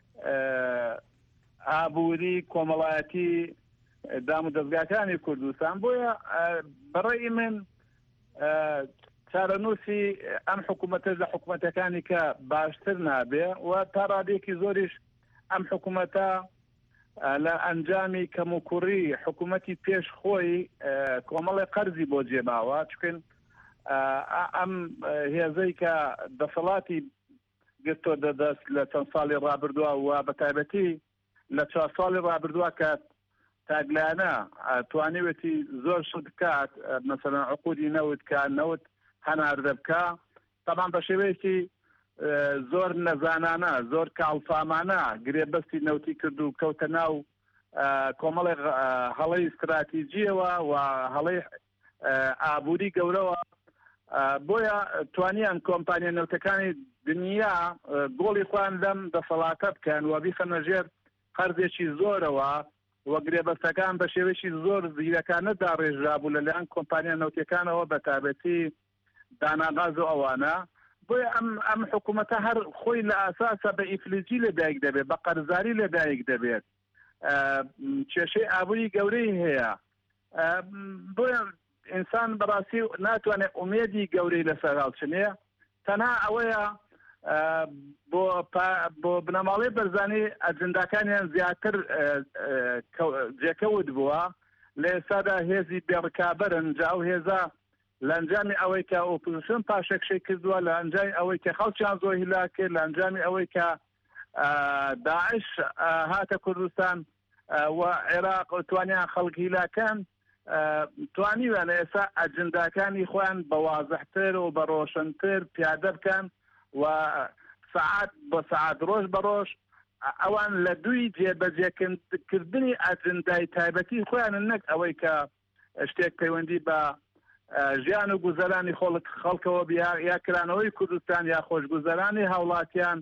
ئابووری کۆمەڵایەتی دام و دەستگاکانی کوردستان بۆیە بەڕێی من چارەنووسی ئەم حکوومەتە لە حکوومەتەکانی کە باشتر نابێ و تا ڕادێکی زۆریش ئەم حکوومەتە لە ئەنجامی کەموکوڕی حکوومەتی پێش خۆی کۆمەڵی قەرزی بۆ جێماوە چکن ئەم هێزەی کە دەسەڵاتی گرتۆ دەدەست لە چەند ساڵی ڕابردووە و بە تایبەتی لە چوار ساڵی ڕابردووە کە تاگلانە توانیوێتی زۆر شت بکات مەسەلەن عقودی نەوت کە نەوت هەناردە بکە تەمان بە شێوەیەکی زۆر نەزانانە زۆر کاڵفامانە گرێبەستی نەوتی کرد و کەوتە ناو کۆمەڵی هەڵەی استراتیجیەوە و هەڵەی ئابووری گەورەوە بۆیە توانیان کۆمپانیا نەوتەکانی دنیا گۆڵی خوان لەم دەسەڵاتە بکەن و بیخەنە ژێر قەرزێکی زۆرەوە وە گرێبەستەکان بە شێوەیەکی زۆر زیرەکانەدا ڕێژرابوو لەلایەن کۆمپانیا نەوتەکانەوە بە تایبەتی داناغاز و ئەوانە بۆیە ئەم ئەم حکوومەتە هەر خۆی لە ئاساسە بە ئیفلیجی لەدایک دەبێت بە قەرزاری لەدایک دەبێت کێشەی ئابووری گەورەی هەیە بۆیە ئینسان بەڕاستی ناتوانێت ئومێدی گەورەی لەسەر هەڵچنێ تەنها ئەوەیە بۆ بنەماڵی بەرزانی ئەجنداکانیان زیاتر جێکەوت بووە لە ئێستادا هێزی بێڕکابەرن جا ئەو هێزە لە ئەنجامی ئەوەی کە ئۆپۆزیسیۆن پاشەکشەی کردووە لە ئەنجامی ئەوەی کە خەڵکیان زۆر هیلا کرد لە ئەنجامی ئەوەی کە داعش هاتە کوردستان و عێراق توانیان خەڵک هیلاکەن توانیوانە ئێستا ئەجنداکانی خۆیان بە وازەحتر و بە ڕۆشنتر پیادە بکەن و سعات بە سعات ڕۆژ بە ڕۆژ ئەوان لە دوی جێبەجێکردنی ئەجندای تایبەتی خۆیان نەک ئەوەی کە شتێک پەیوەندی بە ژیان و گوزەرانی خەڵکەوە یا کرانەوەی کوردستان یا خۆشگوزەرانی هاوڵاتیان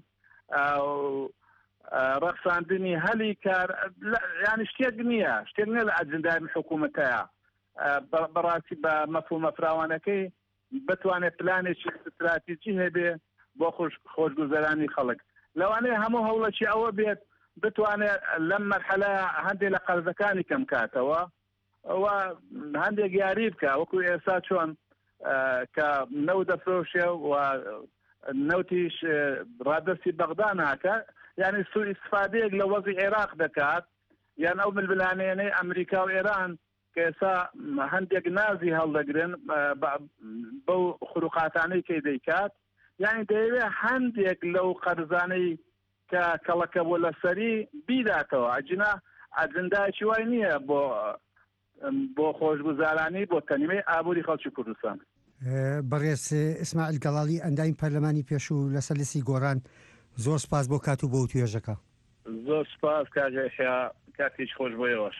ڕەخساندنی هەلی کار یانی شتێک نییە شتێک نیە لە ئەجندای حکوومەتەیە بەڕاستی بە مەفهومە فراوانەکەی بتوانێت پلانێکی استراتیجی هەبێ بۆ خۆشگوزەرانی خەڵک لەوانەیە هەموو هەوڵەکی ئەوە بێت بتوانێت لەم مەرحەلە هەندێک لە قەرزەکانی کەم کاتەوە و هەندێک یاری بکە وەکو ئێستا چۆن کە نەو دەفرۆشێ و نەوتیش ڕادەستی بەغدا ناکە یعنی سوء استفادەیەک لە وەزی عێراق دەکات یان ئەو ململانێنەی ئەمریکا و ئێران کە ئێستا هەندێک نازی هەڵدەگرن بەو خروقاتانەی کەی دەیکات یعنی دەیەوێت هەندێک لەو قەرزانەی کە کەڵەکە بۆ لەسەری بیداتەوە ئەجنا ئەجندایکی وای نییە بۆ بۆ خۆشگوزارانی بۆ تەنیمەی ئابووری خەڵکی کوردستان. بەڕێز ئیسماعیل گەڵاڵی ئەندامی پەرلەمانی پێشوو لەسەر لیستی گۆڕان زۆر سپاس بۆ کات و بۆ توێژەکە. زۆر سپاس کاگەیحیا کاتیش خۆش بۆیەوەش.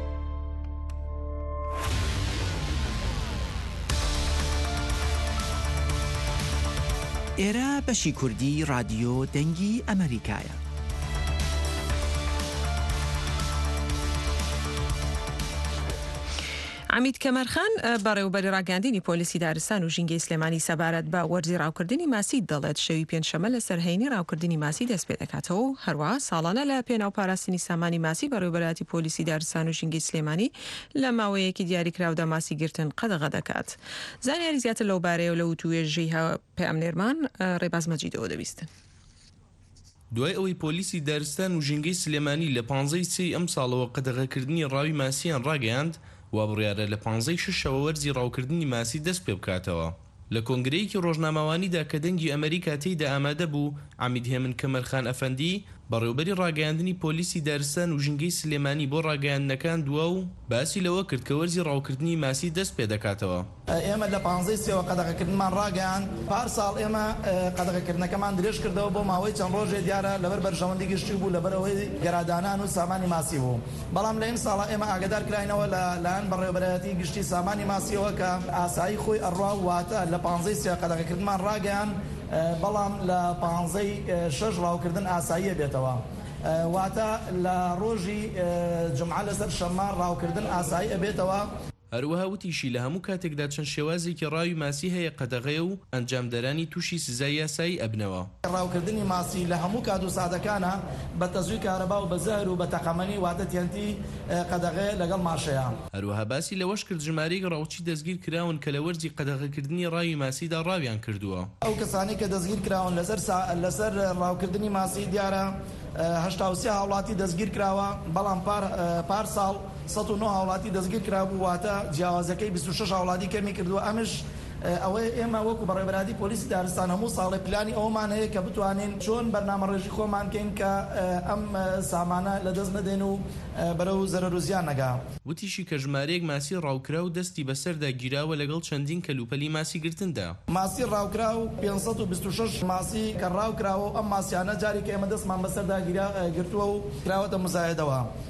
ئێرە بەشی کوردی رادیۆ دەنگی ئەمریکایە. عمید کەمەرخان بەڕێوەبەری ڕاگەاندنی پۆلیسی دارستان و ژینگەی سلێمانی سەبارەت بە وەرزی ڕاوکردنی ماسی دەڵێت شەوی پێنجشەمە لە سەرهەینی ڕاوکردنی ماسی دەست پێ دەکاتەوە و هەروە ساڵانە لە پێناو پاراستنی سامانی ماسی بەڕێوەبەراتی پۆلیسی دارستان و ژینگەی سلێمانی لە ماوەیەکی دیاریکراودا ماسی گرتن قەدەغە دەکات. زانیاری زیاتر لەو بارەیە و لە وتوێژەی پێئەمنێرمان ڕێباز مەجیدەوە دەبیستن. دوای ئەوەی پۆلیسی دارستان و ژینگەی سلێمانی لە پانزەی سێی ئەم ساڵەوە قەدەغەکردنی ڕاوی ماسییان ڕاگەیاند وا بڕیارە لە پانزەی شەشەوە وەرزی ڕاوکردنی ماسی دەست پێ بکاتەوە. لە کۆنگرەیەکی ڕۆژنامەوانیدا کە دەنگی ئەمریکا تێیدا ئامادە بوو عەمید هێمن کەمەرخان ئەفەندی بەڕێوەبەری ڕاگەیاندنی پۆلیسی دارستان و ژینگەی سلێمانی بۆ ڕاگەیاندنەکان دووە و باسی لەوە کرد کە وەرزی ڕاوکردنی ماسی دەست پێ دەکاتەوە. ئێمە لە پانزەی سێوە قەدەغەکردنمان ڕاگەیان پارساڵ ئێمە قەدەغەکردنەکەمان درێژ کردەوە بۆ ماوەی چەند ڕۆژێ دیارە لەبەر بەرژەوەندی گشتی بوو لەبەرەوەی گەرادانان و سامانی ماسی بوو. بەڵام لە ئەم ساڵە ئێمە ئاگادار کراینەوە لەلایەن بەڕێوەبەرەتی گشتی سامانی ماسیەوە کە ئاسایی خۆی ئەڕوا واتە لە پانزەی سێ قەدەغەکردنمان ڕاگەیان بەڵام لە پانزەی شەش ڕاوکردن ئاساییە بێتەوە. واتە لە ڕۆژی جمعە لەسەر شەممان ڕاوکردن ئاسایی ئەبێتەوە. هەروەها وتیشی لە هەموو کاتێکدا چەند شێوازێکی ڕاوی ماسی هەیە قەدەغەیە و ئەنجامدەرانی تووشی سزای یاسایی ئەبنەوە. ڕاوکردنی ماسی لە هەموو کات و سادەکانە بە تەزوی کارەبا و بە زەهر و بە تەقەمەنی واتە تێنتی قەدەغەیە لەگەڵ ماشەیە. هەروەها باسی لەوەش کرد ژمارەی ڕاوچی دەستگیر کراون کە لە وەرزی قەدەغەکردنی ڕاوی ماسیدا ڕاویان کردووە. ئەو کەسانی کە دەستگیر کراون لەسەر لەسەر ڕاوکردنی ماسی دیارە هەشتا و سێ هاوڵاتی دەستگیر کراوە بەڵام پار ساڵ سەد و نۆ هاوڵاتی دەستگیر کرابوو واتە جیاوازەکەی بیست و شەش هاوڵاتی کەمی کردووە. ئەمش ئەوەی ئێمە وەکو بەڕێوەبەراتی پۆلیسی دارستان هەموو ساڵی پلانی ئەومان هەیە کە بتوانین چۆن بەرنامەڕێژی خۆمان کەین کە ئەم سامانە لە دەست نەدێن و بەرەو زەرەر و زیان نەگا. وتیشی کە ژمارەیەک ماسی ڕاوکرا و دەستی بەسەردا گیراوە لەگەڵ چەندین کەلوپەلی ماسی گرتندا. ماسی ڕاوکرا و پێنج سەد و بیست و شەش ماسی کە ڕاوکراوە ئەم ماسیانە جاری کە ئێمە دەستمان بەسەردا گرتووە و کراوەتە مزایدەوە.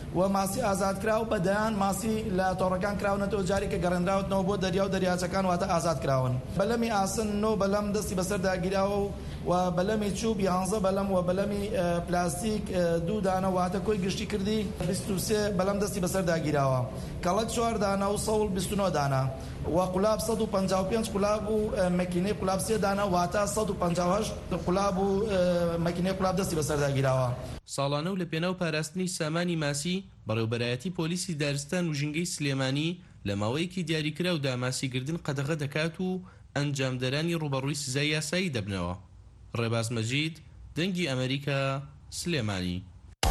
و ماسی ئازادکراو بەدەیان ماسی لە تۆڕەکان کراونەتەوە جاری کە گەڕێنراوتنەوە بۆ دەریا و دەریاچەکان واتە ئازادکراون بەلەمی ئاسن نۆ بەلەم دەستی بەسەر داگیراوە و بەلەمی چوب یانزە بەلەم و بەلەمی پلاستیک دوو دانە واتە کۆی گشتی کردی بیست و سێ بەلەم دەستی بەسەر داگیراوە کەڵک چوار دانە و سەوڵ بیست و نۆ دانە و قولاب سەد و پەنجاو و پێنج قولاب و مەکینەی قولاب سێ دانە واتە سەد و پەنجاو و هەشت قولاب و مەکینەی قولاب دەستی بەسەر داگیراوە. ساڵانە و لە پێناو پاراستنی سامانی ماسی بەڕێوەبەرایەتی پۆلیسی دارستان و ژینگەی سلێمانی لە ماوەیەکی دیاریکرا و داماسیگردن قەدەغە دەکات و ئەنجامدەرانی ڕوبەڕووی سزای یاسایی دەبنەوە. ڕێباز مەجید، دەنگی ئەمریکا، سلێمانی.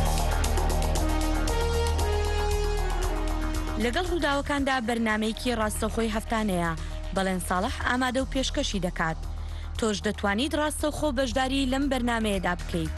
لەگەڵ ڕووداوەکاندا بەرنامەیەکی ڕاستەوخۆی هەفتانەیە بەڵێن ساڵح ئامادە و پێشکەشی دەکات. تۆش دەتوانیت ڕاستەوخۆ بەشداری لەم بەرنامەیەدا بکەیت.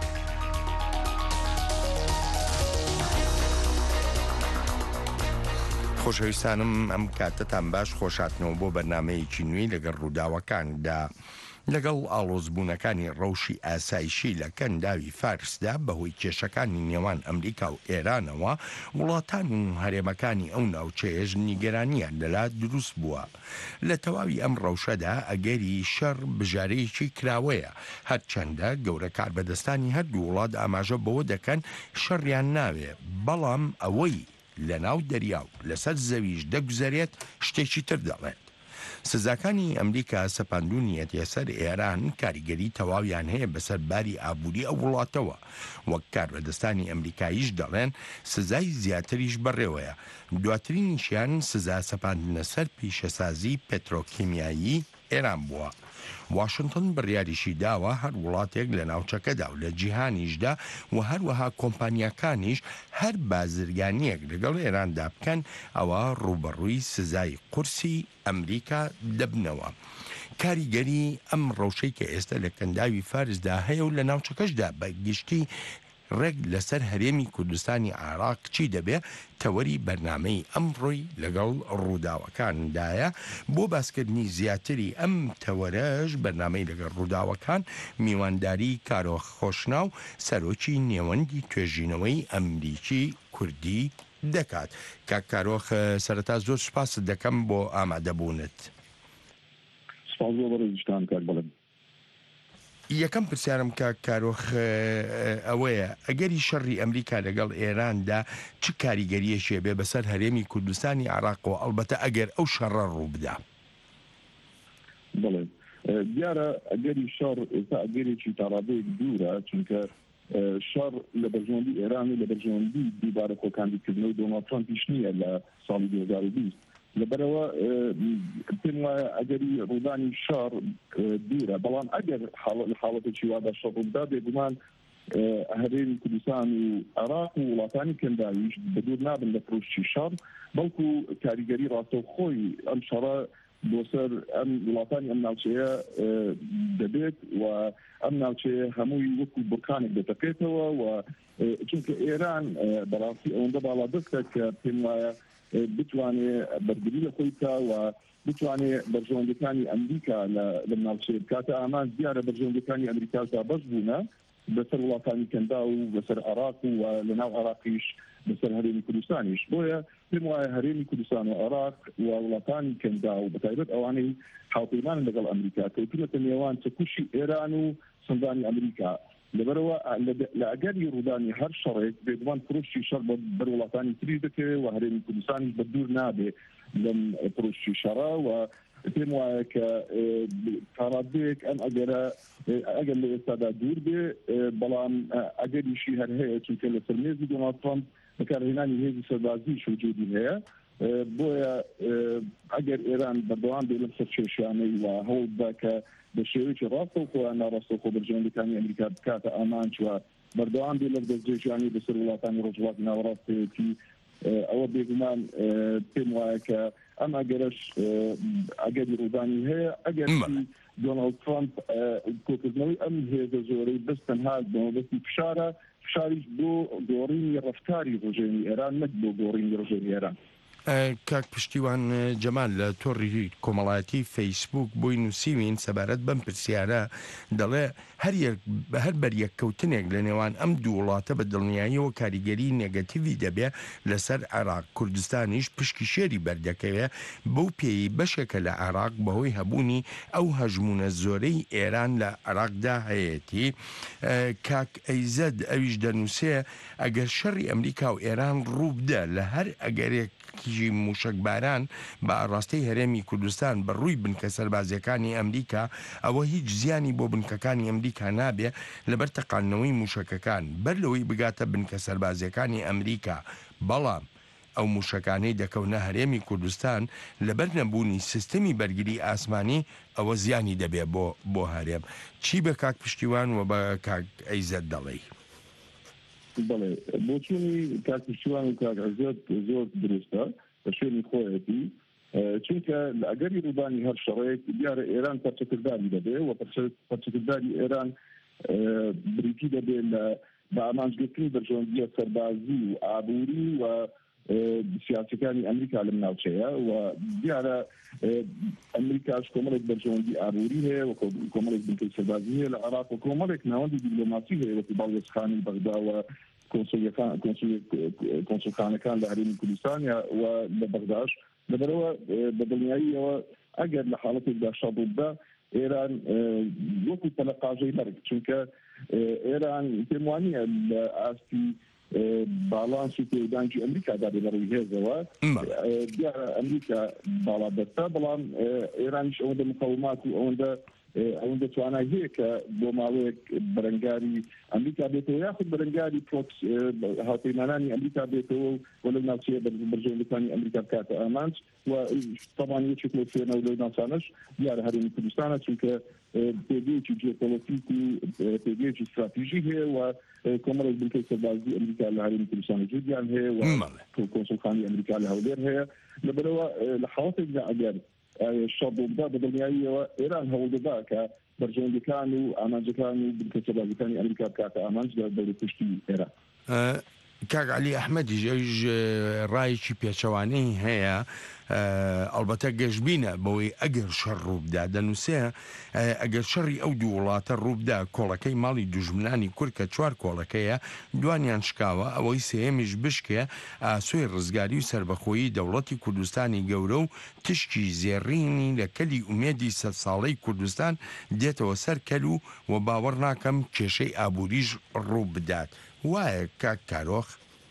خۆشەویستانم ئەم کاتتان باش خۆشاتنەوە بۆ بەرنمەیەکی نوێی لەگەڵ ڕووداوەکاندا لەگەڵ ئاڵۆزبوونەکانی ڕەوشی ئاسایشی لە کەنداوی فارسدا بەهۆی کێشەکانی نێوان ئەمریکا و ئێرانەوە وڵاتان و هەرێمەکانی ئەو ناوچەیەش نیگەرانیان لەلا دروست بووە. لە تەواوی ئەم ڕەوشەدا ئەگەری شەڕ بژارەیەکی کراوەیە هەرچەندە گەورە کاربەدەستانی هەردوو وڵات ئاماژە بەوە دەکەن شەڕیان ناوێ بەڵام ئەوەی لە ناو دەریاو لەسەر زەویش دەگوزارێت شتێکی تر دەڵێت. سزاکانی ئەمریکا سەپاندونیەتە سەر ئێران کاریگەری تەواویان هەیە بەسەر باری ئابووری ئەو وڵاتەوە وەک کاربەدەستانی ئەمریکاییش دەڵێن سزای زیاتریش بەڕێوەیە. دواترینیشیان سزا سەپاندنە سەر پیشەسازی پێترۆکیمیایی ئێران بووە. واشنگتن بڕیاریشی داوە هەر وڵاتێک لە ناوچەکەدا و لە جیهانیشدا و هەروەها کۆمپانیەکانیش هەر بازرگانیەک لەگەڵ ئێراندا بکەن ئەوە ڕوبەڕووی سزای قورسی ئەمریکا دەبنەوە. کاریگەری ئەم ڕەوشەی کە ئێستا لە کەنداوی فارسدا هەیە و لە ناوچەکەشدا بە گشتی ڕێک لەسەر هەرێمی کوردستانی عێراق چی دەبێ تەوەری بەرنامەی ئەمڕۆی لەگەڵ ڕووداوەکاندایە. بۆ باسکردنی زیاتری ئەم تەوەرەش بەرنامەی لەگەڵ ڕووداوەکان میوانداری کارۆخ خۆشناو سەرۆکی نێوەندی توێژینەوەی ئەمریکی کوردی دەکات. کاک کارۆخ سەرەتا زۆر سوپاس دەکەم بۆ ئامادەبوونت. سپاس بۆ بەڕێزیشتان کار بڵێن. یەکەم پرسیارم کە کارۆخ ئەوەیە ئەگەری شەڕی ئەمریکا لەگەڵ ئێراندا چ کاریگەریەشێ بێ بەسەر هەرێمی کوردستانی عێراقەوە ئەڵبەتە ئەگەر ئەو شەڕە ڕوو بدا. بڵێ دیارە ئەگەری شەڕ ئێستا ئەگەرێکی تاڕادەیەک دوورە چونکە شەڕ لە بەرژەوەندی ئێران و لە بەرژەوەندی دووبارە خۆکاندیکردنەوە دۆناڵد ترامپیش نییە لە ساڵی دوو هەزار و بیست. لەبەرەوە پێم وایە ئەگەری ڕوودانی شەڕ دوورە بەڵام ئەگەر حاڵەتێکی وادا شەڕ ڕوودا بێگومان هەرێمی کوردستان و عێراق و وڵاتانی کەنداویش بەدوور نابن لە پرۆشتی شەڕ بەڵکو کاریگەری ڕاستەوخۆی ئەم شەڕە بۆ سەر ئەم وڵاتانی ئەم ناوچەیە دەبێت و ئەم ناوچەیە هەمووی وەکو بورکانێک دەتەقێتەوە و چونکە ئێران بەڕاستی ئەوەندە باڵا دەستە کە پێم وایە بتوانێت بەرگری لە خۆی بکە و بتوانێت بەرژەوەندەکانی ئەمریکا لە ناوچەیە بکاتە ئامان دیارە بەرژەوەندەکانی ئەمریکادا بەش بوونە بەسەر وڵاتانی کەندا و بەسەر عێراق و لە ناو عێراقیش بەسەر هەرێمی کوردستانیش. بۆیە پێم وایە هەرێمی کوردستان و عێراق و وڵاتانی کەندا و بەتایبەت ئەوانەی هاوپەیمان لەگەڵ ئەمریکا کەوتونەتە نێوان چەکوشی ئێران و سندانی ئەمریکا. لەبەرەوە لە ئەگەری ڕوودانی هەر شەڕێک بێگومان پرۆشتی شەڕ بەر وڵاتانی تری دەکرێت و هەرێمی کوردستانیش بە دوور نابێ لەم پرۆشتی شەڕە و پێم وایە کە تاڕادەیەک ئەم ئەگەرە ئەگەر لە ئێستادا دوور بێ بەڵام ئەگەریشی هەر هەیە چونکە لە سەرمێزی دۆناڵد ترامپ بەکارهێنانی هێزی سەربازیش وجودی هەیە. بۆیە ئەگەر ئێران بەردەوام بێ لەم سەرکێشانەی و هەوڵ بدا کە بە شێوەیەکی ڕاستەوخۆ ناڕاستەوخۆ بەرژەوەندەکانی ئەمریکا بکاتە ئامان چوە بەردەوام بێ لە دەستجێژانی بەسەر وڵاتانی ڕۆژهەڵاتی ناوەڕاستەیەتی ئەوە بێگومان پێم وایە کە ئەم ئەگەرش ئەگەری ڕوودانی هەیە ئەگەری دۆناڵد ترامپ کۆکردنەوەی ئەم هێزە زۆرەی بەس تەنها بەمەبەستی فشارە فشاریش بۆ گۆڕینی ڕەفتاری ڕۆژێنی ئێران نەک بۆ گۆڕینی ڕۆژێنی ئێران. کاک پشتیوان جەمال لە تۆڕی کۆمەڵایەتی فەیسبوک بۆی نووسیوین سەبارەت بەم پرسیارە دەڵێ هەر بەریەککەوتنێک لە نێوان ئەم دوو وڵاتە بە دڵنیاییەوە کاریگەری نێگەتیڤی دەبێ لەسەر عێراق کوردستانیش پشکی شێری بەردەکەوێ بەو پێی بەشێکە لە عێراق بەهۆی هەبوونی ئەو هەژمونە زۆرەی ئێران لە عێراقدا هەیەتی. کاک ئەیزەد ئەویش دەنووسێ ئەگەر شەڕی ئەمریکا و ئێران ڕووبدە لە هەر ئەگەرێک کیژی موشکباران بە ئاڕاستەی هەرێمی کوردستان بە ڕووی بنکە سەربازیەکانی ئەمریکا ئەوە هیچ زیانی بۆ بنکەکانی ئەمریکا نابێ لەبەر تەقانەوەی موشکەکان بەر لەوەی بگاتە بنکە سەربازیەکانی ئەمریکا. بەڵام ئەو موشکانەی دەکەونە هەرێمی کوردستان لەبەر نەبوونی سیستەمی بەرگری ئاسمانی ئەوە زیانی دەبێ بۆ بۆ هەرێم. چی بە کاک پشتیوان و بە کاک ئەیزەد دەڵێ؟ بڵێ بۆچوونی کاک پشتیوان و کاک ئەیزەد زۆر دروستە بە شوێنی خۆیەتی، چونکە لە ئەگەری ڕوودانی هەر شەڕێک دیارە ئێران پەرچەکردداری دەبێ و پەرچەکردداری ئێران بریتی دەبێت لە بە ئامانجگرتنی بەرژەوەندیە سەربازی و ئابووری و سیاسەکانی ئەمریکا لەم ناوچەیە و دیارە ئەمریکاش کۆمەڵێک بەرژەوەندی ئابووری هەیە و کۆمەڵێک بنکەی سەربازی هەیە لە عێراق و کۆمەڵێک ناوەندی دیپلۆماسی هەیە وەکو باڵێزخانی بەغدا و کۆنسولخانەکان لە هەرێمی کوردستان و لە بەغداش. لەبەرەوە بە دڵنیاییەوە ئەگەر لە حاڵەتێکدا شەڕ بووبدا ئێران وەکو تەلەقاژەی مەرگ، چونکە ئێران پێم وانییە لە ئاستی باڵانس و پێدانجی ئەمریکادا بێ بەڕووی هێزەوە دیارە ئەمریکا باڵا دەستا، بەڵام ئێرانیش ئەوەندە مقاومات و ئەوەندە ئەوەندە توانای هەیە کە بۆ ماوەیەک بەرەنگاری ئەمریکا بێتەوە یاخود بەرەنگاری پرۆکس هاوپەیمانانی ئەمریکا بێتەوە و لە ناوچەیە بەرژەوەندەکانی ئەمریکا بکاتە ئامانج و تەمان یەکێک لە فێنە و لەو ناوچانەش دیارە هەرێمی کوردستانە، چونکە پێگەیەکی جیۆپۆلیتیک و پێگەیەکی استراتیژی هەیە و کۆمەڵێک بنکەی سەربازی ئەمریکا لە هەرێمی کوردستان جوودیان هەیە و کۆنسولخانی ئەمریکا لە هەولێر هەیە. لەبەرەوە لە حاڵەتێکدا ئەگەر شەڕبووبدا بە دڵنیاییەوە ئێران هەوڵدەدا کە بەرژەوەندەکان و ئامانجەکان و بنکە سەربازیەکانی ئەمریکا بکاتە ئامانج لە دەوڵەتی پشتی ئێران. کاک عەلی ئەحمەدیش ئەویش ڕایەکی پێچەوانەی هەیە، ئەلبەتە گەشتبینە بەوەی ئەگەر شەڕ ڕووبدا دەنووسێ ئەگەر شەڕی ئەو دوو وڵاتە ڕووبدا کۆڵەکەی ماڵی دوژمنانی کورد کە چوار کۆڵەکەیە دوانیان شکاوە ئەوەی سێمیش بشکێ ئاسوی ڕزگاری و سربەخۆیی دەوڵەتی کوردستانی گەورە و تشکی زێڕینی لە کەلی ئومێدی سەد ساڵەی کوردستان دێتەوە سەر کەل و و باوەڕ ناکەم کێشەی ئابووریش ڕوو بدات. وایە کاک کارۆخ؟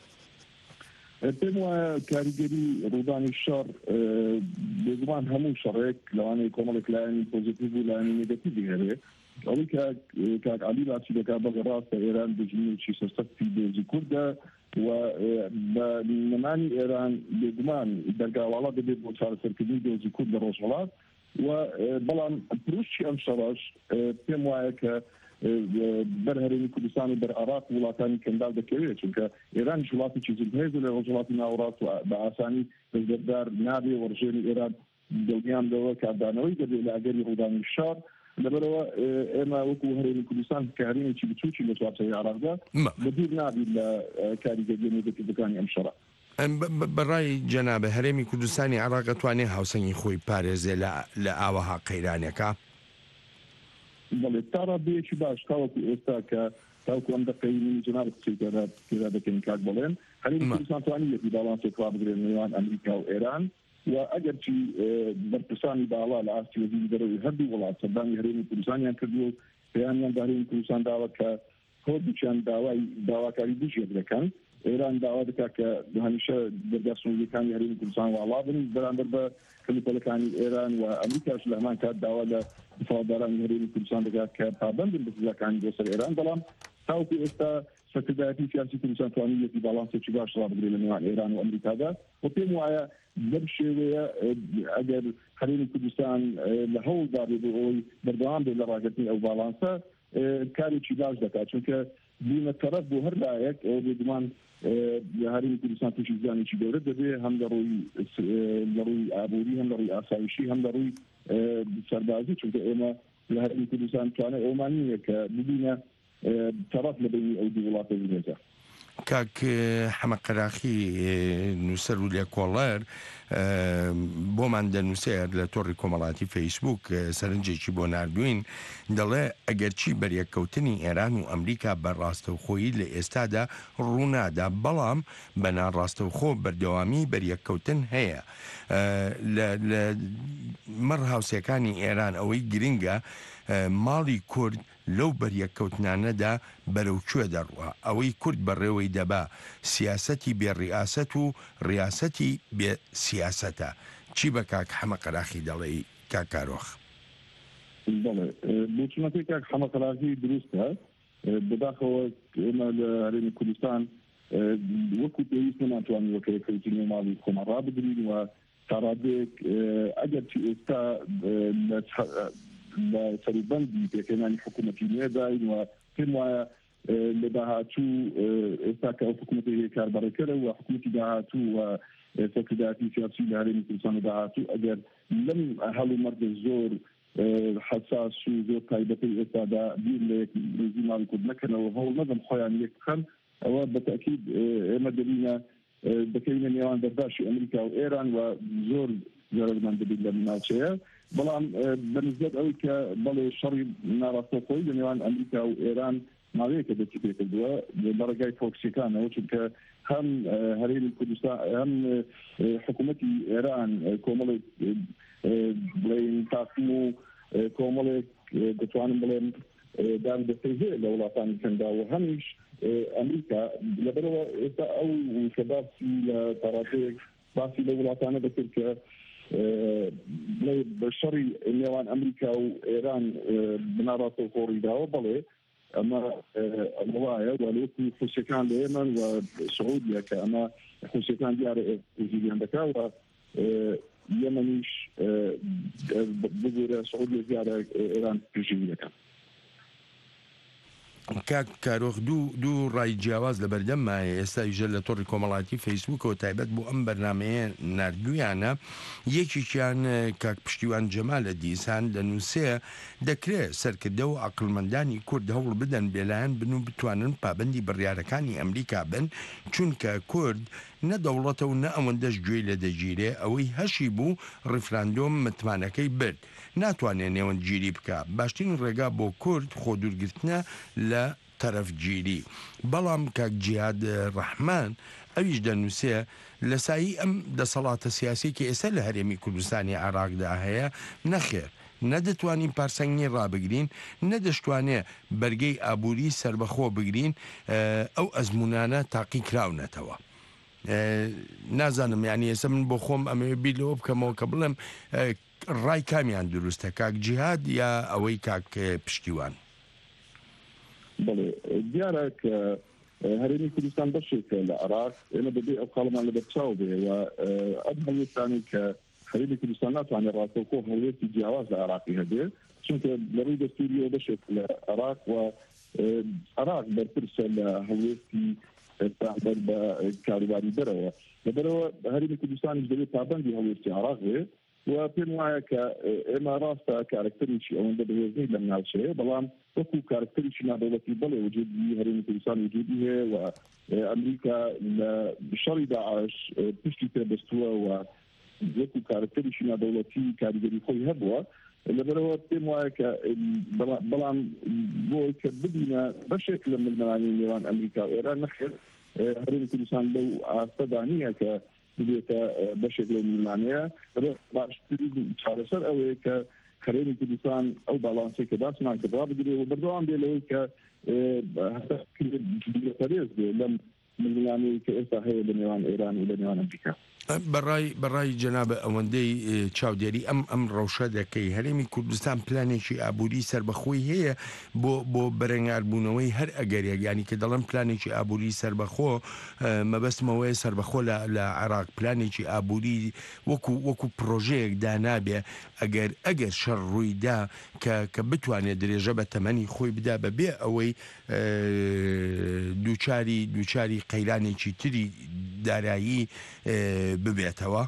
پێم وایە کاریگەری ڕوودانی شەڕ بێگومان هەموو شەڕێک لەوانەیە کۆمەڵێک لایەنی پۆزیتیڤ و لایەنی نێگەتیڤی هەبێ. ئەوەی کاک عەلی باسی دەکات بەڕاستە ئێران دژمنێکی سەرسەختی دۆزی کوردە و بە نەمانی ئێران بێگومان دەرگاواڵە دەبێت بۆ چارەسەرکردنی دۆزی کورد لە ڕۆژهەڵات و بەڵام پرۆشتی ئەم شەڕەش پێم وایە کە بەر هەرێمی کوردستان و بەر عێراق وڵاتانی کەنداو دەکەوێت، چونکە ئێران وڵاتێکی زیندهێز لە وڵاتی ناوەڕاست و بە ئاسانی دەستبەردار نابێ و ڕژێمی ئێران دڵنیان لەوە کاردانەوەی دەبێت لە ئەگەری ڕوودانی شەڕ. لەبەرەوە ئێمە وەکو هەرێمی کوردستان کە هەرێمێکی بچووکی لە چوارچەوەی عێراقدا بەدوور نابێت لە کاریگەری نێگەتیڤەکانی ئەم شەڕە. بەڕای جەنابە هەرێمی کوردستانی عێراق دەتوانێت هاوسەنگی خۆی پارێزێ لە ئاوەها قەیرانەکە؟ بەڵێ تا ڕادەیەکی باش تاوەکو ئێستا کە تاوەکو ئەم دەقەی جەناب قسەی تێدا دەکەین کاک بڵێن هەرێمی کوردستان توانیەتی باڵانسێک وا بگرێت نێوان ئەمریکا و ئێران و ئەگەرچی بەرپرسانی باڵا لە ئاستی وەزیری دەرەوەی هەردوو وڵات سەردانی هەرێمی کوردستانیان کردووە و پێیانیان هەرێمی کوردستان داوە کە هەردووچیان داوای داواکاری دوژێک دەکەن. ئێران داوا دەکات کە هەمیشە دەرگاسنەوەیەکانی هەرێمی کوردستان واڵا بن بەرامبەر بە کەلیپەلەکانی ئێران و ئەمریکاش لە هەمان کات داوا لە دفاعدارانی هەرێمی کوردستان دەکات کە پابەندن بە سزاکانی بۆ سەر ئێران، بەڵام تاوەکو ئێستا سەرکردایەتی سیاسی کوردستان توانیەتی باڵانسێکی باش ڕابگرێت لە نێوان ئێران و ئەمریکادا و پێم وایە لەم شێوەیە ئەگەر هەرێمی کوردستان لە هەوڵدا بێت بۆ ئەوەی بەردەوام بێت لە ڕاگرتنی ئەو باڵانسە کارێکی باش دەکات، چونکە بوونە تەرەف بۆ هەر لایەک ئەوە بێگومان هەرێمی کوردستان تووشی زیانێکی گەورە دەبێت، هەم لە ڕووی لە ڕووی ئابووری هەم لە ڕووی ئاسایشی هەم لە ڕووی سەربازی، چونکە ئێمە لە هەرێمی کوردستان توانێت ئەومان نییە کە ببینە تەرەف لە بینی ئەو دوو وڵاتە هێزە. کاک حەمەقەراخی نووسەر و لێکۆڵەر بۆمان دەنووسێت لە تۆڕی کۆمەڵاتی فەیسبوک سەرنجێکی بۆ نردوین دەڵێ ئەگەرچی بەریەککەوتنی ئێران و ئەمریکا بەڕاستەوخۆیی لە ئێستادا ڕوونادا بەڵام بە ناڕاستەوخۆ بەردەوامی بەریەککەوتن هەیە لە مەڕ هاوسەکانی ئێران ئەوەی گرنگە ماڵی کورد لەو بەریەککەوتنانەدا بەرەو کوێ دەڕوە ئەوەی کورد بەڕێوەی دەبا سیاسەتی بێ ڕیاست و ڕیاسەتی بێ سیاسەتە چی بە کاک حەمەقەراخی دەڵێ کاکارۆخ بۆچونەکەی کاک حەمەقەراخی دروستە بەداخەوە ئێمە لە هەرێمی کوردستان وەکو پێویست ناتوانین وەکەکەوتنی ماڵی خۆمان ڕابگرین و تاڕادێک ئەگەر چی ئێستا لە سەروبەندی پێکەنانی حکوومەتی نوێداین و پێم وایە لە داهاتوو ئێستا کە ئەو حکوومەتی کاربارەکەرە و حکوومەتی داهاتوو و سەکرداتی سیاسی لە هەرێمی کوردستان داهاتوو ئەگەر لەم هەڵومەردە زۆر حساس و زۆر تایبەتی ئێستادا بیر لە یەک ڕێزی ماڵی کورد نەکەنەوە هەوڵ نەدەم خۆیان یەک بخەن ئەوە بەتەکید ئێمە دەبینە دەکەینە نێوان دەرداشی ئەمریکا و ئێران و زۆر زۆرمان دەبێت لە ناوچەیە بەڵام بەنسبەت ئەوەی کە بەڵێ شەڕی ناڕاستەوخۆیی لە نێوان ئەمریکا و ئێران ماوەیەکە دەچی پێکردووە لە ڕێگای پرۆکسیەکانەوە چونکە هەم هەرێمی کوردستان هەم حکوومەتی ئێران کۆمەڵێک بڵێن تاقیم و کۆمەڵێک دەتوانم بڵێن دامدەستەی هەیە لە وڵاتانی کەندا و هەمیش ئەمریکا لەبەرەوە ئێستا ئەو کە باسی لە تاڕاتەیەک باسی لە وڵاتانە دەکرد کە بە شەڕی نێوان ئەمریکا و ئێران بناڕاتە خۆڕیداوە بڵێ ئەمە وایە وەلوەکی خوشەکان لە ئێمە و سعودیە کە ئەمە خوشەکان دیارە زیان دەکا و یەمەنیش بگوورە سعودی زیادە ئێران پێشینی دەکات کاک کارۆخ دوو دوو ڕای جیاواز لە بەردەم مایە ئێستا ژە لە تۆڕی کۆمەڵاتی فەیسبوکەوە تایبەت بۆ ئەم بەرنمەیە نردویانە یەکێکیان کاک پشتیوان جەمالە دیسان دەنووسێ دەکرێت سەرکردە و عەقڵمەندانی کورد هەوڵ بدەن بێلایەن بن و بتوانن پابەندی بڕیارەکانی ئەمریکا بن چونکە کورد نە دەوڵەتە و نە ئەوەندەش گوێی لە دەگیرێ ئەوەی هەشی بوو ڕیفراندۆم متمانەکەی برد ناتوانێت نێوەندگیری بکە باشترین ڕێگا بۆ کورد خۆ دوورگرتنە لە تەرەفگیری بەڵام کاک جیهاد ڕەحمان ئەویش دەنووسێ لە سایی ئەم دەسەڵاتە سیاسی کە ئێستا لە هەرێمی کوردستانی عێراقدا هەیە نەخێر نەدەتوانین پارسەنگی ڕابگرین نەدەشتوانێ بەرگەی ئابووری سربەخۆ بگرین ئەو ئەزمونانە تاقی کراونەتەوە نازانم یعنی ئێستا من بۆ خۆم ئەمێ بیر لەوە بکەمەوە کە بڵێم ڕای کامیان دروستە کاک جیهاد یا ئەوەی کاک پشتیوان بەڵێ دیارە کە هەرێمی کوردستان بەشێکە لە عێراق ئێمە بەبێ ئەو خاڵمان لە بەرچاو بێ و ئەم هەڵوێستانی کە هەرێمی کوردستان ناتوانێت ڕاستەوخۆ هەڵوێستی جیاواز لە عێراقی هەبێ چونکە لە ڕووی دەستوریەوە بەشێک لە عێراق و عێراق بەرپرسە لە هەڵوێستی بەر بە کاروباری دەرەوە لەبەرەوە هەرێمی کوردستانیش دەبێت پابەندی هەڵوێستی عێراق بێ و پێم وایە کە ئێمە ڕاستە کارکتەریشی ئەوەندە بەهێزەی لەم ناوچەیە بەڵام وەکو کارکتەریشی نادەوڵەتی بڵێ وجودی هەرێمی کوردستان وجودی هەیە و ئەمریکا لە شەڕی داعش پشتی پێبەستووە و وەکو کارکتەریشی نادەوڵەتی کاریگەری خۆی هەبووە لەبەرەوە پێم وایە کە بەڵام بۆی کە ببینە بەشێک لە ململانی نێوان ئەمریکا و ئێران نەخێر هەرێمی کوردستان لەو ئاستەدا نییە کە بێتە بەشێک لە میلمانەیە باشترین چارەسەر ئەوەیە کە هەرێمی کوردستان ئەو باڵانسەی کە داسمان کردڕا بگرێت و بەردەوام بێ لەوەی کە پەرێز بێ لەم میلمانەی کە ئێستا هەیە لە نێوان ئێران و لە نێوان ئەمریکا بەڕای بەڕای جەنابە ئەوەندەی چاودێری ئەم ئەم ڕەوشە دەکەی هەرێمی کوردستان پلانێکی ئابووری سربەخۆی هەیە بۆ بۆ بەرەنگاربوونەوەی هەر ئەگەریە ینی کە دەڵم پلانێکی ئابووری سربەخۆ مەبەستمەوەی سربەخۆ لە عێراق پلانێکی ئابووری وەکو وەکو پرۆژەیەک دانابێ ئەگەر ئەگەر شەڕ ڕوویدا کە کە بتوانێت درێژە بە تەمەنی خۆی بدا بەبێ ئەوەی دووچاری دووچاری قەیرانێکی تری دارایی ببێتەوە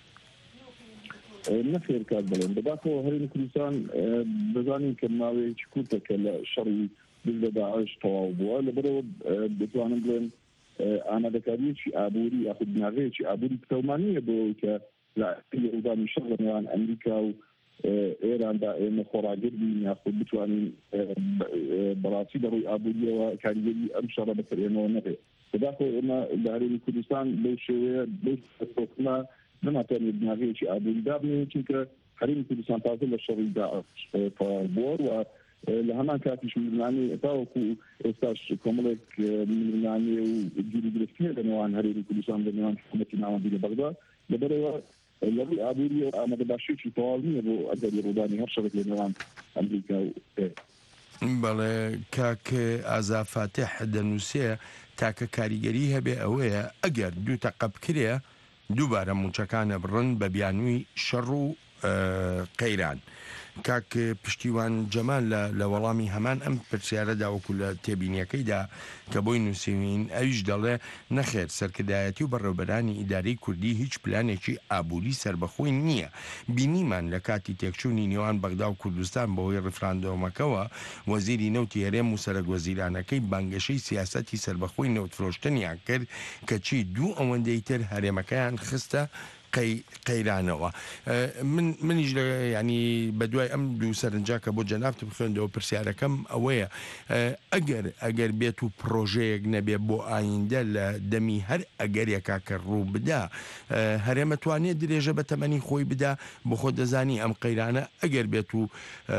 نەخێر کات بڵێن بەباتەوە هەرێمی کوردستان دەزانین کە ماوەیەکی کورتەکە لە شەڕی لە داعش تەواو بووە لەبەرەوە دەتوانم بڵێن ئامادەکاریەکی ئابووری یاخود بناغەیەکی ئابووری پتەمانیە بۆەوەی کە ڕوودانی شەڕ لە نێوان ئەمریکا و ئێراندا ئێمە خۆراگربین یاخود بتوانین بەڕاستی بەڕووی ئابووریەوە کاریگەری ئەم شەڕە بەکرێنەوە نەبێت بەداخۆ ئێمە لە هەرێمی کوردستان لەو شێوەیە بۆکنا نەماتوانێت بناغەیەکی ئابووری دابنێت چونکە هەرێمی کوردستان تازە لە شەڕی داعش بۆر و لە هەمان کاتیش ملمانی تاوەکو ئێستاش کۆمەڵێک ملمانی و گیری گرفتیە لە نێوان هەرێمی کوردستان لە نێوان حکوومەتی ناوەندی لە بەغدا لەبەرەوە لەڕووی ئابووری و ئامادە باشێکی تەواو نییە بۆ ئەگەری ڕوودانی هەر شەڕێک لە نێوان ئەمریکا و بەڵێ کاک ئازافاتح دەنووسێ تاکە کاریگەری هەبێ ئەوەیە ئەگەر دوو تەقە بکرێ دووبارە موچەکانە بڕن بە بیانووی شەڕ و قەیران. کاک پشتیوان جەمال لە وەڵامی هەمان ئەم پرسیارەدا وەکو لە تێبینیەکەیدا کە بۆی نووسین ئەویش دەڵێ نەخێر سەرکردایەتی و بەڕێوەبەرانی ئیدارەی کوردی هیچ پلانێکی ئابووری سربەخۆی نییە. بینیمان لە کاتی تێکچوونی نێوان بەغدا و کوردستان بەهۆی ڕفراندۆمەکەوە وەزیری نەوتی هەرێم و سەرۆکوەزیرانەکەی بانگەشەی سیاسەتی سربەخۆی نەوتفرۆشتنیان کرد کە چی دوو ئەوەندەی تر هەرێمەکەیان خستە قەیرانەوە. من منیش ینی بە دوای ئەم دوو سەرنجا کە بۆ جەنابتە بخوێندەوە پرسیارەکەم ئەوەیە ئەگەر ئەگەر بێت و پرۆژەیەک نەبێ بۆ ئایندە لە دەمی هەر ئەگەرێکا کە ڕوو بدا هەرێمە توانێت درێژە بە تەمەنی خۆی بدا بۆ خۆ دەزانی ئەم قەیرانە ئەگەر بێت و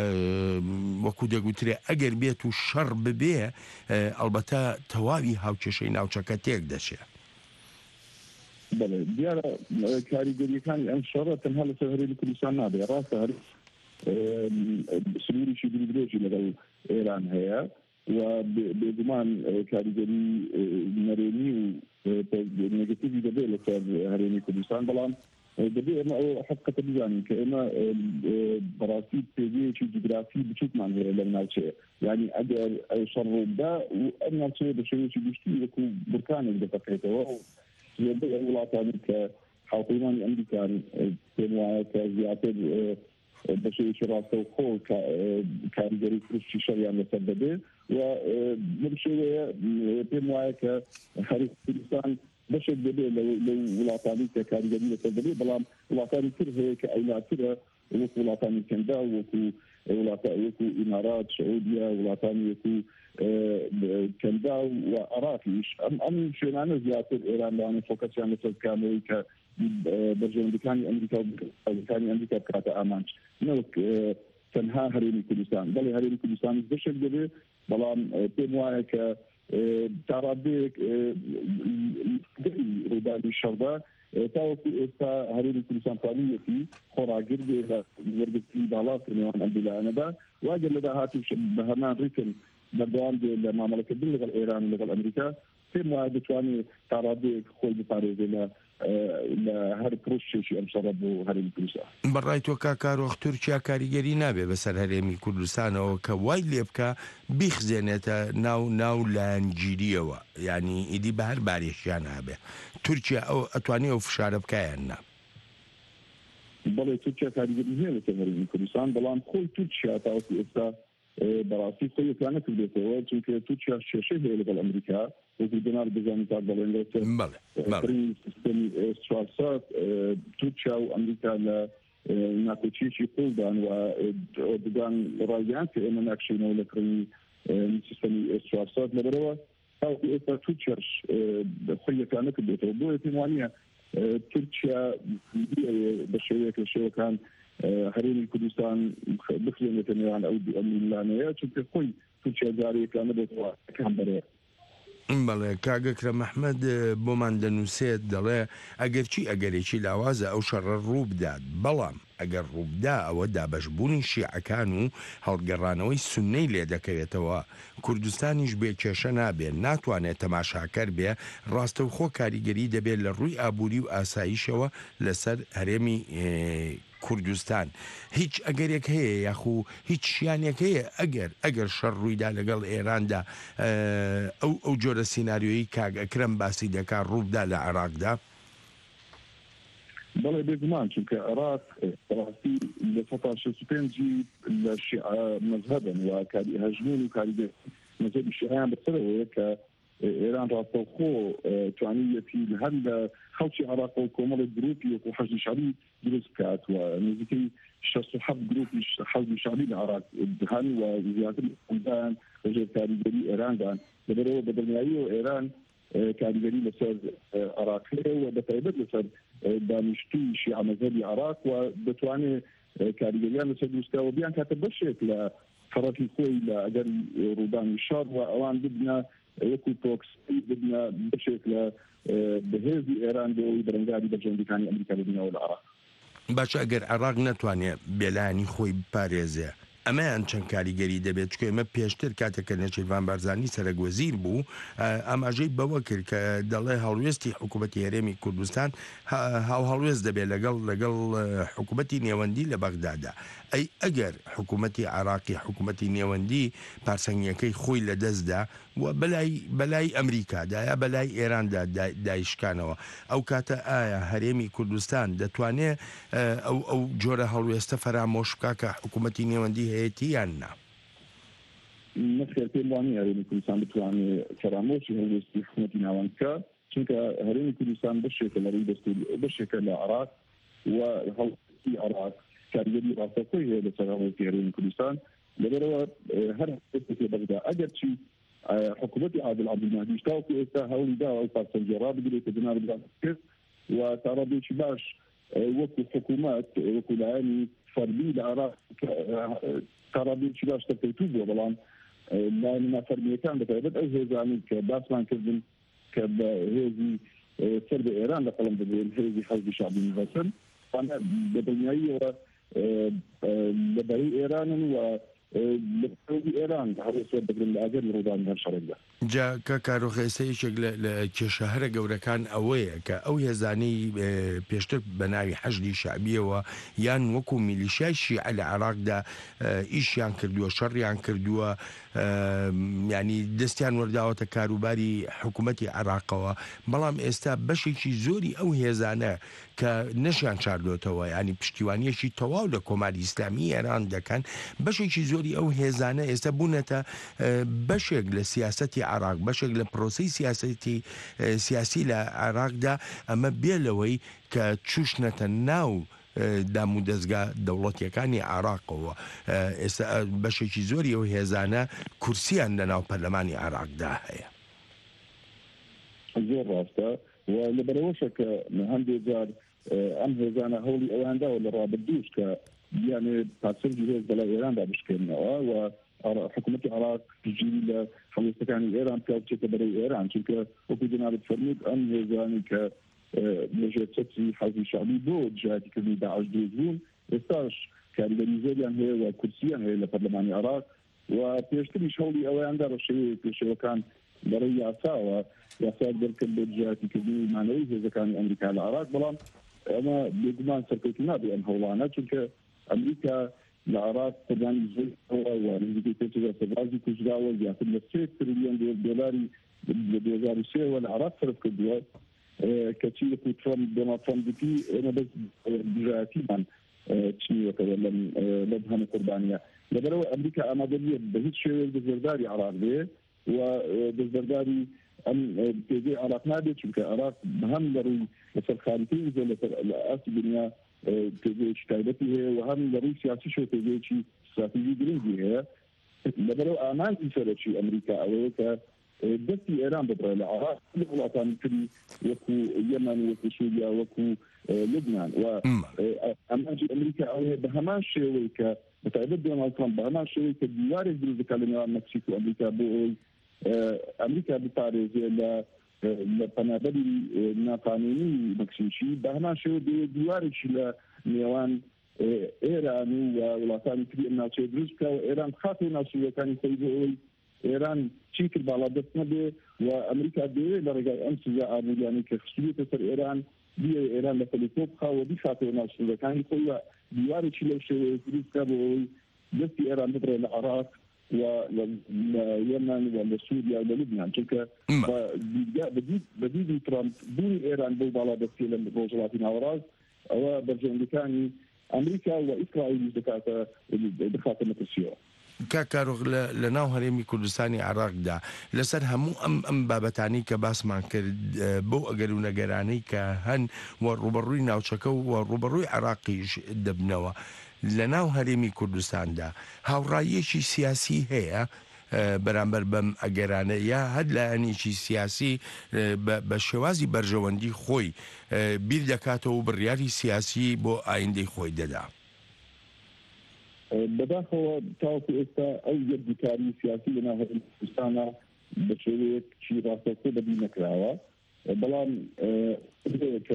وەکو دەگوترێ ئەگەر بێت و شەڕ ببێ ئەلبەتە تەواوی هاوکێشەی ناوچەکە تێک دەچێت. بەڵێ دیارە کاریگەریەکانی ئەم شەڕە تەنها لەسەر هەرێمی کوردستان نابێت ڕاستە هەر سنووریشی درێژی لەگەڵ ئێران هەیە و بێگومان کاریگەری نەرێنی و نێگەتیڤی دەبێت لەسەر هەرێمی کوردستان بەڵام دەبێت ئێمە ئەو حقیقەتە بزانین کە ئێمە بەڕاستی پێویەکی جوگرافی بچووکمان هەیە لەم ناوچەیە یعنی ئەگەر شەڕ ڕووبدا و ئەم ناوچەیە بە شێوەیەکی گشتی وەکو بورکانێک دەتەقێتەوە زیاتر وڵاتانی کە هاوپەیمانی ئەمریکان پێم وایە کە زیاتر بەشێکی ڕاستەوخۆ کاریگەری فروشتی شەڕیان لەسەر دەبێت و بەم شێوەیە پێم وایە کە هەرێمی کوردستان بەشێک دەبێت لە وڵاتانی کە کاریگەری لەسەر دەبێت بەڵام وڵاتانی تر هەیە کە ئەولاترە وەکو وڵاتانی کەندا وەکو وەکو ئیمارات سعودیا وڵاتانی وەکو کەندا و عراقیش ئەم شوێنانە زیاتر ئێران لەوانێت فۆکەسیان لەسەر بکانەوەی کە بەرژەوەندەکانی ئەمریکا و بەرژەوەندەکانی ئەمریکا بکاتە ئامانج نەوەک تەنها هەرێمی کوردستان بەڵێ هەرێمی کوردستانیش بەشێک دەبێت بەڵام پێم وایە کە تا ڕادەیەک ڕوودانی شەڕدا تاوەکو ئێستا هەرێمی کوردستان توانیەتی خۆراگر بێ لە وەرگرتنی باڵات نێوان ئەم ویلایەنەدا واگەر لە داهاتوو بە هەمان ڕیتم بەردەوام بێ لە مامەڵەکردن لەگەڵ ئێران لەگەڵ ئەمریکا پێم وایە دەتوانێت تا ڕادەیەک خۆی بپارێزێ لە لە هەر پرۆژێکی ئەم شەڕە بۆ هەرێمی کوردستان. بەڕای تۆ کاکارۆخ تورکیا کاریگەری نابێ بەسەر هەرێمی کوردستانەوە کە وای لێ بکە بیخزێنێتە ناو ناو لایەنگیریەوە یعنی ئیدی بە هەر بارێکیان هەبێ تورکیا ئەو ئەتوانێت ئەو فشارە بکایان نا. بەڵێ تورکیا کاریگەری هەیە لەسەر هەرێمی کوردستان بەڵام خۆی تورکیا تاوەکو ئێستا بەڕاستی خۆی پلان نەکردێتەوە چونکە تورکیا کێشەی هەیە لەگەڵ ئەمریکا وەکو دۆناڵد بزانین تا بەڵێن سیستەمی ئێس چوارسەد تورکیا و ئەمریکا لە ناکۆچیەکی قوڵدان و ئۆردوگان ڕایگەیان کە ئێمە ناکشینەوە لە کڕینی سیستەمی ئێس چوارسەد لەبەرەوە تاوەکو ئێستا تورکیاش خۆی پلان نەکردێتەوە بۆیە پێم وانییە تورکیا بە شێوەیەک لە شێوەکان هەرێمی کوردستان بخوێنێتە نێوان ئەو ئەملانەیە چونکە خۆی تورکیا جارێکیان نەبێتەوە ئەکان بەرێ. بەڵێ کاگەکرە مەحمەد بۆمان دەنووسێت دەڵێ ئەگەر چی ئەگەرێکی لاوازە ئەو شەڕە ڕوو بدات بەڵام ئەگەر ڕووبدا ئەوە دابەشبوونی شیعەکان و هەڵگەڕانەوەی سوننەی لێ دەکەوێتەوە کوردستانیش بێ کێشە نابێت ناتوانێت تەماشاکەر بێ ڕاستەوخۆ کاریگەری دەبێت لە ڕووی ئابووری و ئاساییشەوە لەسەر هەرێمی کوردستان هیچ ئەگەرێک هەیە یاخو هیچ شیانێک هەیە ئەگەر ئەگەر شەڕ ڕوویدا لەگەڵ ئێراندا ئەو ئەو جۆرە سیناریۆیی کاگەکرم باسی دەکات ڕووبدا لە عێراقدا. بەڵێ بێگومان چونکە عێراق ڕاستی لە سەدا شەست و پێنجی لە شیعە مەذهەبن و کاری هەژمون و کاریگەری مەذهەبی شیعەیان بەسەرەوەیە کە ئێران ڕاستەوخۆ توانیەتی هەر لە خەڵکی عراق و کۆمەڵی گروپی وەکو حەزبی شعبی دروست بکات و نزیکەی شەست و حەوت گروپی حەزبی شعبی لە عراق هەن و زیاتر ئەندان لەژێر کاریگەری ئێراندان لەبەرەوە بە دڵنیایی و ئێران کاریگەری لەسەر عراق هەیە و بەتایبەت لەسەر دانیشتووی شیعە مەذهەبی عراق و دەتوانێت کاریگەریان لەسەر دروستکراوە بیان کاتە بەشێک لە فەڕەتی خۆی لە ئەگەر ڕوودانی شار و ئەوان ببنە وەکو پرۆکسی ببنە بەشێک لە بەهێزی ئێران بۆەوەی بەرەنگاری بەرژەوەندیەکانی ئەمریکا ببنەوە لە عراق. باش ئەگەر عراق ناتوانێت بێلایانی خۆی بپارێزێ ئەمەیان چەند کاریگەری دەبێت چکە ئێمە پێشتر کاتێکە نەچیروان بارزانی سەرۆکوەزیر بوو ئاماژەی بەوە کرد کە دەڵێ هەڵوێستی حکوومەتی هەرێمی کوردستان هاو هەڵوێست دەبێت لەگەڵ لەگەڵ حکوومەتی نێوەندی لە بەغدادا. ئەی ئەگەر حکوومەتی عراقی حکوومەتی نێوەندی پارسەنگیەکەی خۆی لەدەستدا و بەلای بەلای ئەمریکادایا بەلای ئێراندا دایشکانەوە ئەو کاتە ئایا هەرێمی کوردستان دەتوانێت ئەو ئەو جۆرە هەڵوێستە فەرامۆش بکات کە حکوومەتی نێوەندی هەیەی یان نا؟ نەخێر پێم وانە هەرێمی کوردستان بتوانێت فەرامۆشی هەڵوێستی حکوومەتی ناوەند بکات چونکە هەرێمی کوردستان بەشێکە لە ڕووی دەستوری بەشێکە لە عراق و هەڵوێستی عراق کاریگەری ڕاستەوخۆی هەیە لەسەر هەڵوێستی هەرێمی کوردستان لەبەرەوە هەر هەستێکی بەغدا ئەگەرچی حکوومەتی عادل عەبدولمەهدی تاوەکو ئێستا هەوڵی داوە ئەو پارچەنجە ڕابگرێت کە بنا بگات کرد و تا ڕادێکی باش وەکو حکوومەت وەکو لایەنی فەرمی لە عراق تا ڕادێکی باش تەکەوتوو بووە بەڵام لایەنە نافەرمیەکان بەتایبەت ئەو هێزانی کە باسمان کردن کە بە هێزی سەر بە ئێران لە قەڵەم دەبێن هێزی حەزبی شعبی مەسن بە دڵنیاییەوە لەبەرەی ئێرانن و لەبەرەی ئێران هەڵوێست دەگرن لە ئاگەر ڕوودانی هەر شەڕێکدا. جا کە کارۆخێسەیەکێک لە کێشەهەرە گەورەکان ئەوەیە کە ئەو هێزانەی پێشتر بە ناوی حەشدی شعبیەوە یان وەکو میلیشای شیعە لە عراقدا ئیشیان کردووە شەڕیان کردووە ینی دەستیان وەرداوەتە کاروباری حکوومەتی عراقەوە بەڵام ئێستا بەشێکی زۆری ئەو هێزانە کە نەشیان چاردۆتەوە ینی پشتیوانیەکی تەواو لە کۆماری ئیسلامی ئێران دەکەن بەشێکی زۆری ئەو هێزانە ئێستا بوونەتە بەشێک لە سیاسەتی عراق بەشێک لە پرۆسی سیاسەتی سیاسی لە عراقدا ئەمە بێلەوەی کە چوشنەتە ناو دام و دەستگا دەوڵەتیەکانی عراقەوە ئێستا بەشێکی زۆری ئەو هێزانە کورسیان لە ناو پەرلەمانی عراقدا هەیە. زۆر ڕاستە و لەبەرەوەشە کە هەندێک جار ئەم هێزانە هەوڵی ئەویاندا و لە ڕابردووش کە بیانێ پاسەرجی هێز بەلای ئێراندا بشکێنەوە و حکوومەتی عراق پشتگیری لە هەڵوێستەکانی ئێران بکات بچێتە بەرەو ئێران چونکە وەکو جەنابەت فەرموود ئەم هێزانی کە لەژێر چەتری حەزبی شعبی بۆ جیهاتیکردنی داعش دروست بوون ئێستاش کاریگەری زۆریان هەیە و کورسییان هەیە لە پەرلەمانی عراق و پێشتریش هەوڵی ئەوەیاندا ڕەشەیە پێشەوەکان بەرەی یاساوە یاسا دەرکرد بۆ جیهاتیکردنی مانەوەی هێزەکانی ئەمریکا لە عراق بەڵام ئەمە بێگومان سەرکەوتو نابێ ئەم هەوڵانە چونکە ئەمریکا لە عراق قەدانی زۆرەوە و نزیکەی پێ سەربازی کوژراوە زیاتر لە سێ تریلیۆن دۆلاری لە دوو هەزار و سێ لە عراق صرف کردووە کەچی وەکو ترامپ دۆناڵد ترامپ گوتی ئێمە بەس دژایەتیمان چنیوەکەوە لەم هەموو قوربانیە لەبەرەوە ئەمریکا ئامادە نیە بە هیچ شێوەیەک دەستبەرداری عراق بێ و دەستبەرداری ئەم پێگەی عراق نابێت چونکە عراق هەم لە ڕووی لەسەر خالیتەی زۆر لە ئاسی دنیا پێگەیەکی تایبەتی هەیە و هەم لە ڕووی سیاسیشەوە پێگەیەکی استراتیژی گرنگی هەیە لەبەرەوە ئامانجی سەرەکی ئەمریکا ئەوەیە کە دەستی ئێران ببڕێ لە عراق لە وڵاتانی تری وەکو یەمەن وەکو سووریا وەکو لوبنان و ئامانجی ئەمریکا ئەوەیە بە هەمان شێوەی کە بەتایبەت دۆناڵد ترامپ بە هەمان شێوەی کە دیوارێک دروست دەکات لە نێوان مەکسیک و ئەمریکا بۆ ئەوەی ئەمریکا بپارێزێ لە لە پەنابەری ناقانونی مەکسیکی بە هەمان شێوە دیوارێکی لە نێوان ئێران و وڵاتانی تری ئەم ناوچەیە دروست بکات و ئێران بخاتە ناوچەیەکانی خۆی بۆ ئەوەی ئێران چی کرد باڵا دەست نەبێ و ئەمریکا دەوێت لە ڕێگای ئەم سزا ئابووریانی کە خستوویەتە سەر ئێران بیە ئێران لە تەلەفۆ بخاوە بیخاتەوە ناوچەیەکانی خۆی و دیوارێکی لەو شێوەیە دروست بکات بۆ ئەوەی دەستی ئێران ببڕێ لە عراق و لە یەمەن و لە سووریا و لە لوبنان چونکە بەدیدی ترامپ بوونی ئێران بەو باڵا دەستی لە ڕۆژهەڵاتی ناوەڕاست ئەوە بەرژەوەندەکانی ئەمریکا و ئیسرائیل دەکاتە دەخاتە مەترسیەوە. کاکارۆغ لە ناو هەرێمی کوردستانی عراقدا لەسەر هەموو ئەم ئەم بابەتانی کە باسمان کرد بۆ ئەگەر و نەگەرانەی کە هەن و ڕوبەڕووی ناوچەکە و ڕوبەڕووی عراقیش دەبنەوە لە ناو هەرێمی کوردستاندا هاوڕاییەکی سیاسی هەیە بەرامبەر بەم ئەگەرانە یا هەر لایەنێکی سیاسی بە شێوازی بەرژەوەندی خۆی بیر دەکاتەوە و بڕیاری سیاسی بۆ ئایندەی خۆی دەدا. بەداخەوە تاوەکو ئێستا ئەو یەکدیکاری سیاسی لە ناو هەرێمی کوردستانە بە شێوەیەکی ڕاستەوخۆ بەبی نەکراوە، بەڵام کە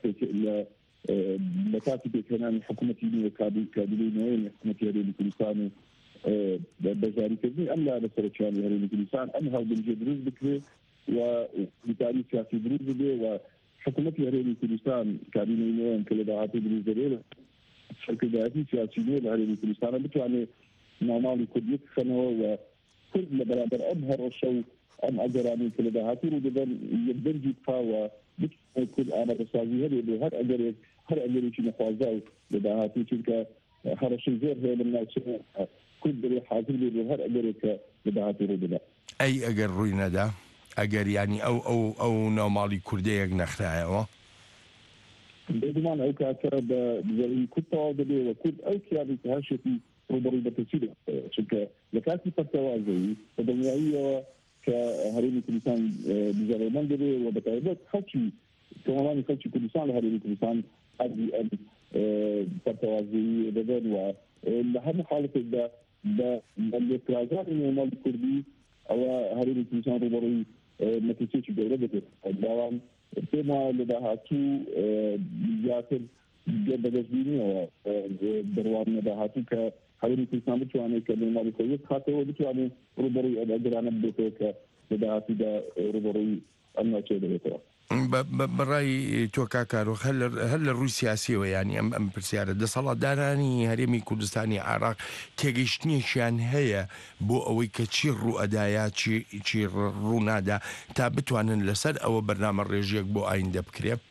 لە کاتی پێکهێنانی حکوومەتی نوێ کابینەوەی حکوومەتی هەرێمی کوردستان و بەجاریکردنی ئەم لا لە سەرچاوی هەرێمی کوردستان ئەم هەڵبژێ دروست بکرێت و دیکاری سیاسی دروست ببێ و حکوومەتی هەرێمی کوردستان کابینەی نوێن کە لە داهاتوو دروست دەبێت سەرکردایەتی سیاسی نوێ لە هەرێمی کوردستانە بتوانێت ناماڵی کوردی بخەنەوە و کورد لە بەرامبەر ئەم هەڕەشە و ئەم ئەگەرانی کە لە داهاتوو ڕوو دەدەن یەکدەرجی بخاوە بتوانێت کورد ئامادەسازی هەبێت بۆ هەر ئەگەرێک هەر ئەگەرێکی نەخوازا و لە داهاتوو چونکە هەڕەشەی زۆر هەیە لە ناوچەکە کورد دەبێت حاضر بێت بۆ هەر ئەگەرێکە لە داهاتوو ڕوو دەدات. ئەی ئەگەر ڕووی نەدا ئەگەر ینی ئەو ئەو ئەو ناوماڵی کوردەیەک نەخرایەوە بێگومان ئەو کاتە بە زەوی کورد تەواو دەبێت و کورد ئەو کیاوی کە هەشێتی ڕوبەڕووی بەپرسی چونکە لە کاتی پەرتەوازەیی بە دڵنیاییەوە کە هەرێمی کوردستان بژەڕێمەند دەبێت و بەتایبەت خەڵکی کۆمەڵانی خەڵکی کوردستان لە هەرێمی کوردستان حەزی ئەم پەرتەوازەیی دەبێن و لە هەموو حاڵەتێکدا بە لێکرازانی نێمەڵی کوردی ئەوە هەرێمی کوردستان ڕوبەڕووی نەتیجەیەکی گەورە دەبێت بەڵام پێما لە داهاتوو زیاتر بەدەستبینیەوە دەڕوان نەداهاتوو کە هەرێمی کوردستان بتوانێت کە نێماڵی خۆی بخاتەوە بتوانێت ڕوبەڕووی ئەم ئەگەرانە بێتەوە کە لە داهاتوودا ڕوبەڕووی ئەم ناوچەیە دەبێتەوە. بەڕای تۆ کاکارۆخ هەر لە ڕووی سیاسیەوە ینی ئەم ئەم پرسیارە دەسەڵاتدارانی هەرێمی کوردستانی عراق تێگەیشتنیشیان هەیە بۆ ئەوەی کە چی ڕوئەدایە چی ڕوونادا تا بتوانن لەسەر ئەوە بەرنامە ڕێژیەک بۆ ئایندە بکرێت؟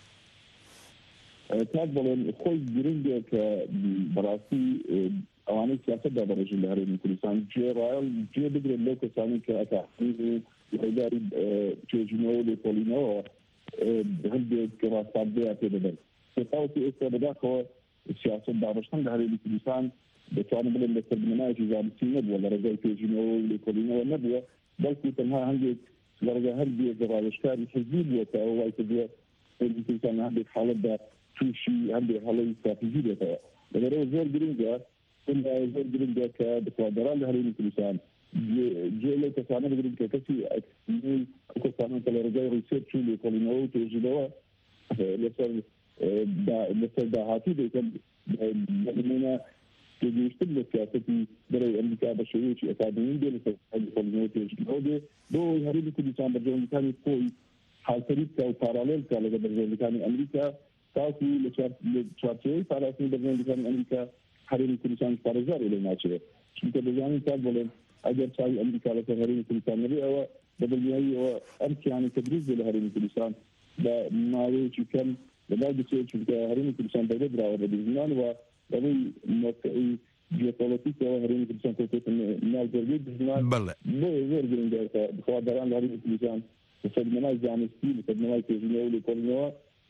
کات بڵێن خۆی گرنگە کە بەڕاستی ئەوانەی سیاستدا بەڕێژی لە هەرێمی کوردستان جێڕایەڵ جێ بگرێت لەو کەسانی کە ئەتاقیی هەیداری توێژینەوە لێکۆڵینەوە هەندێک ڕاستاندەیە پێ دەبێت سێتاوەتی ئێستا بەداخەوە سیاست دابەشتن لە هەرێمی کوردستان دەتوانم بڵێن لەسەر بنەمایەکی زانستی نەبووە لە ڕێگای توێژینەوە و لێکۆڵینەوە نەبووە بەڵکو تەنها هەندێک لە ڕێگا هەندێک ڕاوێژکاری حزبی بووە کە ئەو وای کردووە هەرێمی کوردستان هەندێک حاڵەتدا تووشی هەندێک هەڵەی استراتیژی بێتەوە لەبەرەوە زۆر گرنگە زۆر گرنگە کە دەسەڵاتداران لە هەرێمی کوردستان جێ لەو کەسانە بگرن کە کەسی ئەکسیۆی ئەو کەسانە کە لە ڕێگای ڕیسێرچ و لێکۆڵینەوە و توێژینەوە لەسەر لەسەر داهاتوو دەکەن نمونە تێگەیشتن لە سیاسەتی بەرەوی ئەمریکا بە شێوەیەکی ئەکادمی دێ لەسەر لێکۆڵینەوە توێژینەوە دێ بۆ هەرێمی کوردستان بەرژەوەندەکانی خۆی حالتەری بکە و پارالێل بکە لەگەڵ بەرژەوەندەکانی ئەمریکا تاکو لە چوارچێوەی پاراستنی بەرژەوەندەکانی ئەمریکا هەرێمی کوردستان پارێزاری لێ ناچێت چونکە دەزانین کات بڵێن ئەگەر چاوی ئەمریکا لەسەر هەرێمی کوردستان نەبێ ئەوە بەدڵنیاییەوە ئەم کیانی کە دروست بێ لە هەرێمی کوردستان بە ماوەیەکی کەم لەدای بچێت چونکە هەرێمی کوردستان بەدە دراوە بە دژمان و لەڕووی مۆقعی جیۆپۆلیتیکەوە هەرێمی کوردستان کۆتێتە ناو جەرگەی دژمان بۆیە زۆر گرنگە کە دەسەڵاتداران لە هەرێمی کوردستان لەسەر بنەمای زانستی لەسەر بنەمای توێژینەوە و لێکۆڵینەوە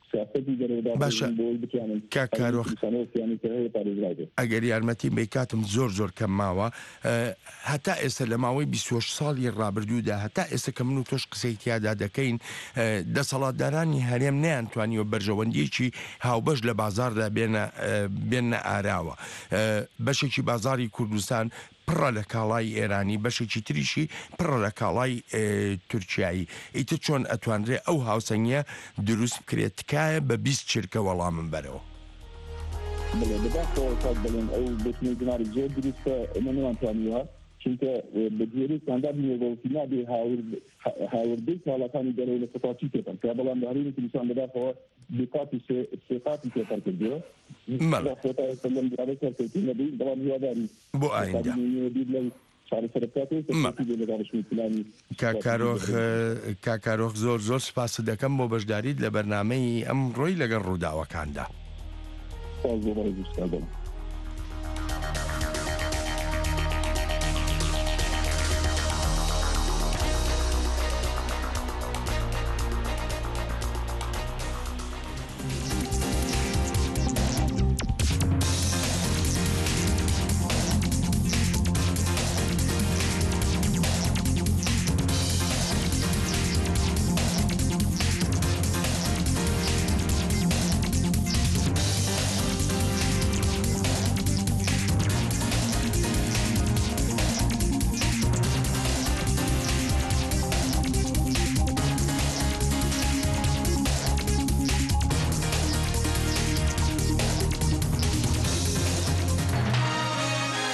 باشە کاکارۆخ ئەگەر یارمەتی بێ کاتم زۆر زۆر کەم ماوە هەتا ئێستا لە ماوەی بیست و هەشت ساڵی ڕابردوودا هەتا ئێستا کە من و تۆش قسەی تیادا دەکەین دەسەڵاتدارانی هەرێم نەیانتوانیوە بەرژەوەندیەکی هاوبەش لە بازاردا بێنە ئاراوە بەشێکی بازاری کوردستان پڕە لە کاڵای ئێرانی بەشێکی تریشی پڕە لە کاڵای تورکیایی ئیتر چۆن ئەتوانرێ ئەو هاوسەنگە دروست بکرێت تکایە بە بیست چرکە وەڵامم بەرەوە بڵێن ئەو بتنی دماری زۆر دروستە ئەمە نەوانتوانیوە چونکە بەگوێرەی ستاندارد نێڤەڵتی نابێ هاوردەی کاڵەکانی دەرەوە لە سەپاتی تێپەر کە بەڵام لە هەرێمی کوردستان بەداخەوە دوقاتی سێقاتی تێپەر کردووە بەڵام هیواداری بۆ ئایندە کاکارۆخ زۆر زۆر سپاس دەکەم بۆ بەشداریت لە بەرنامەی ئەم ڕۆی لەگەڵ ڕووداوەکاندا.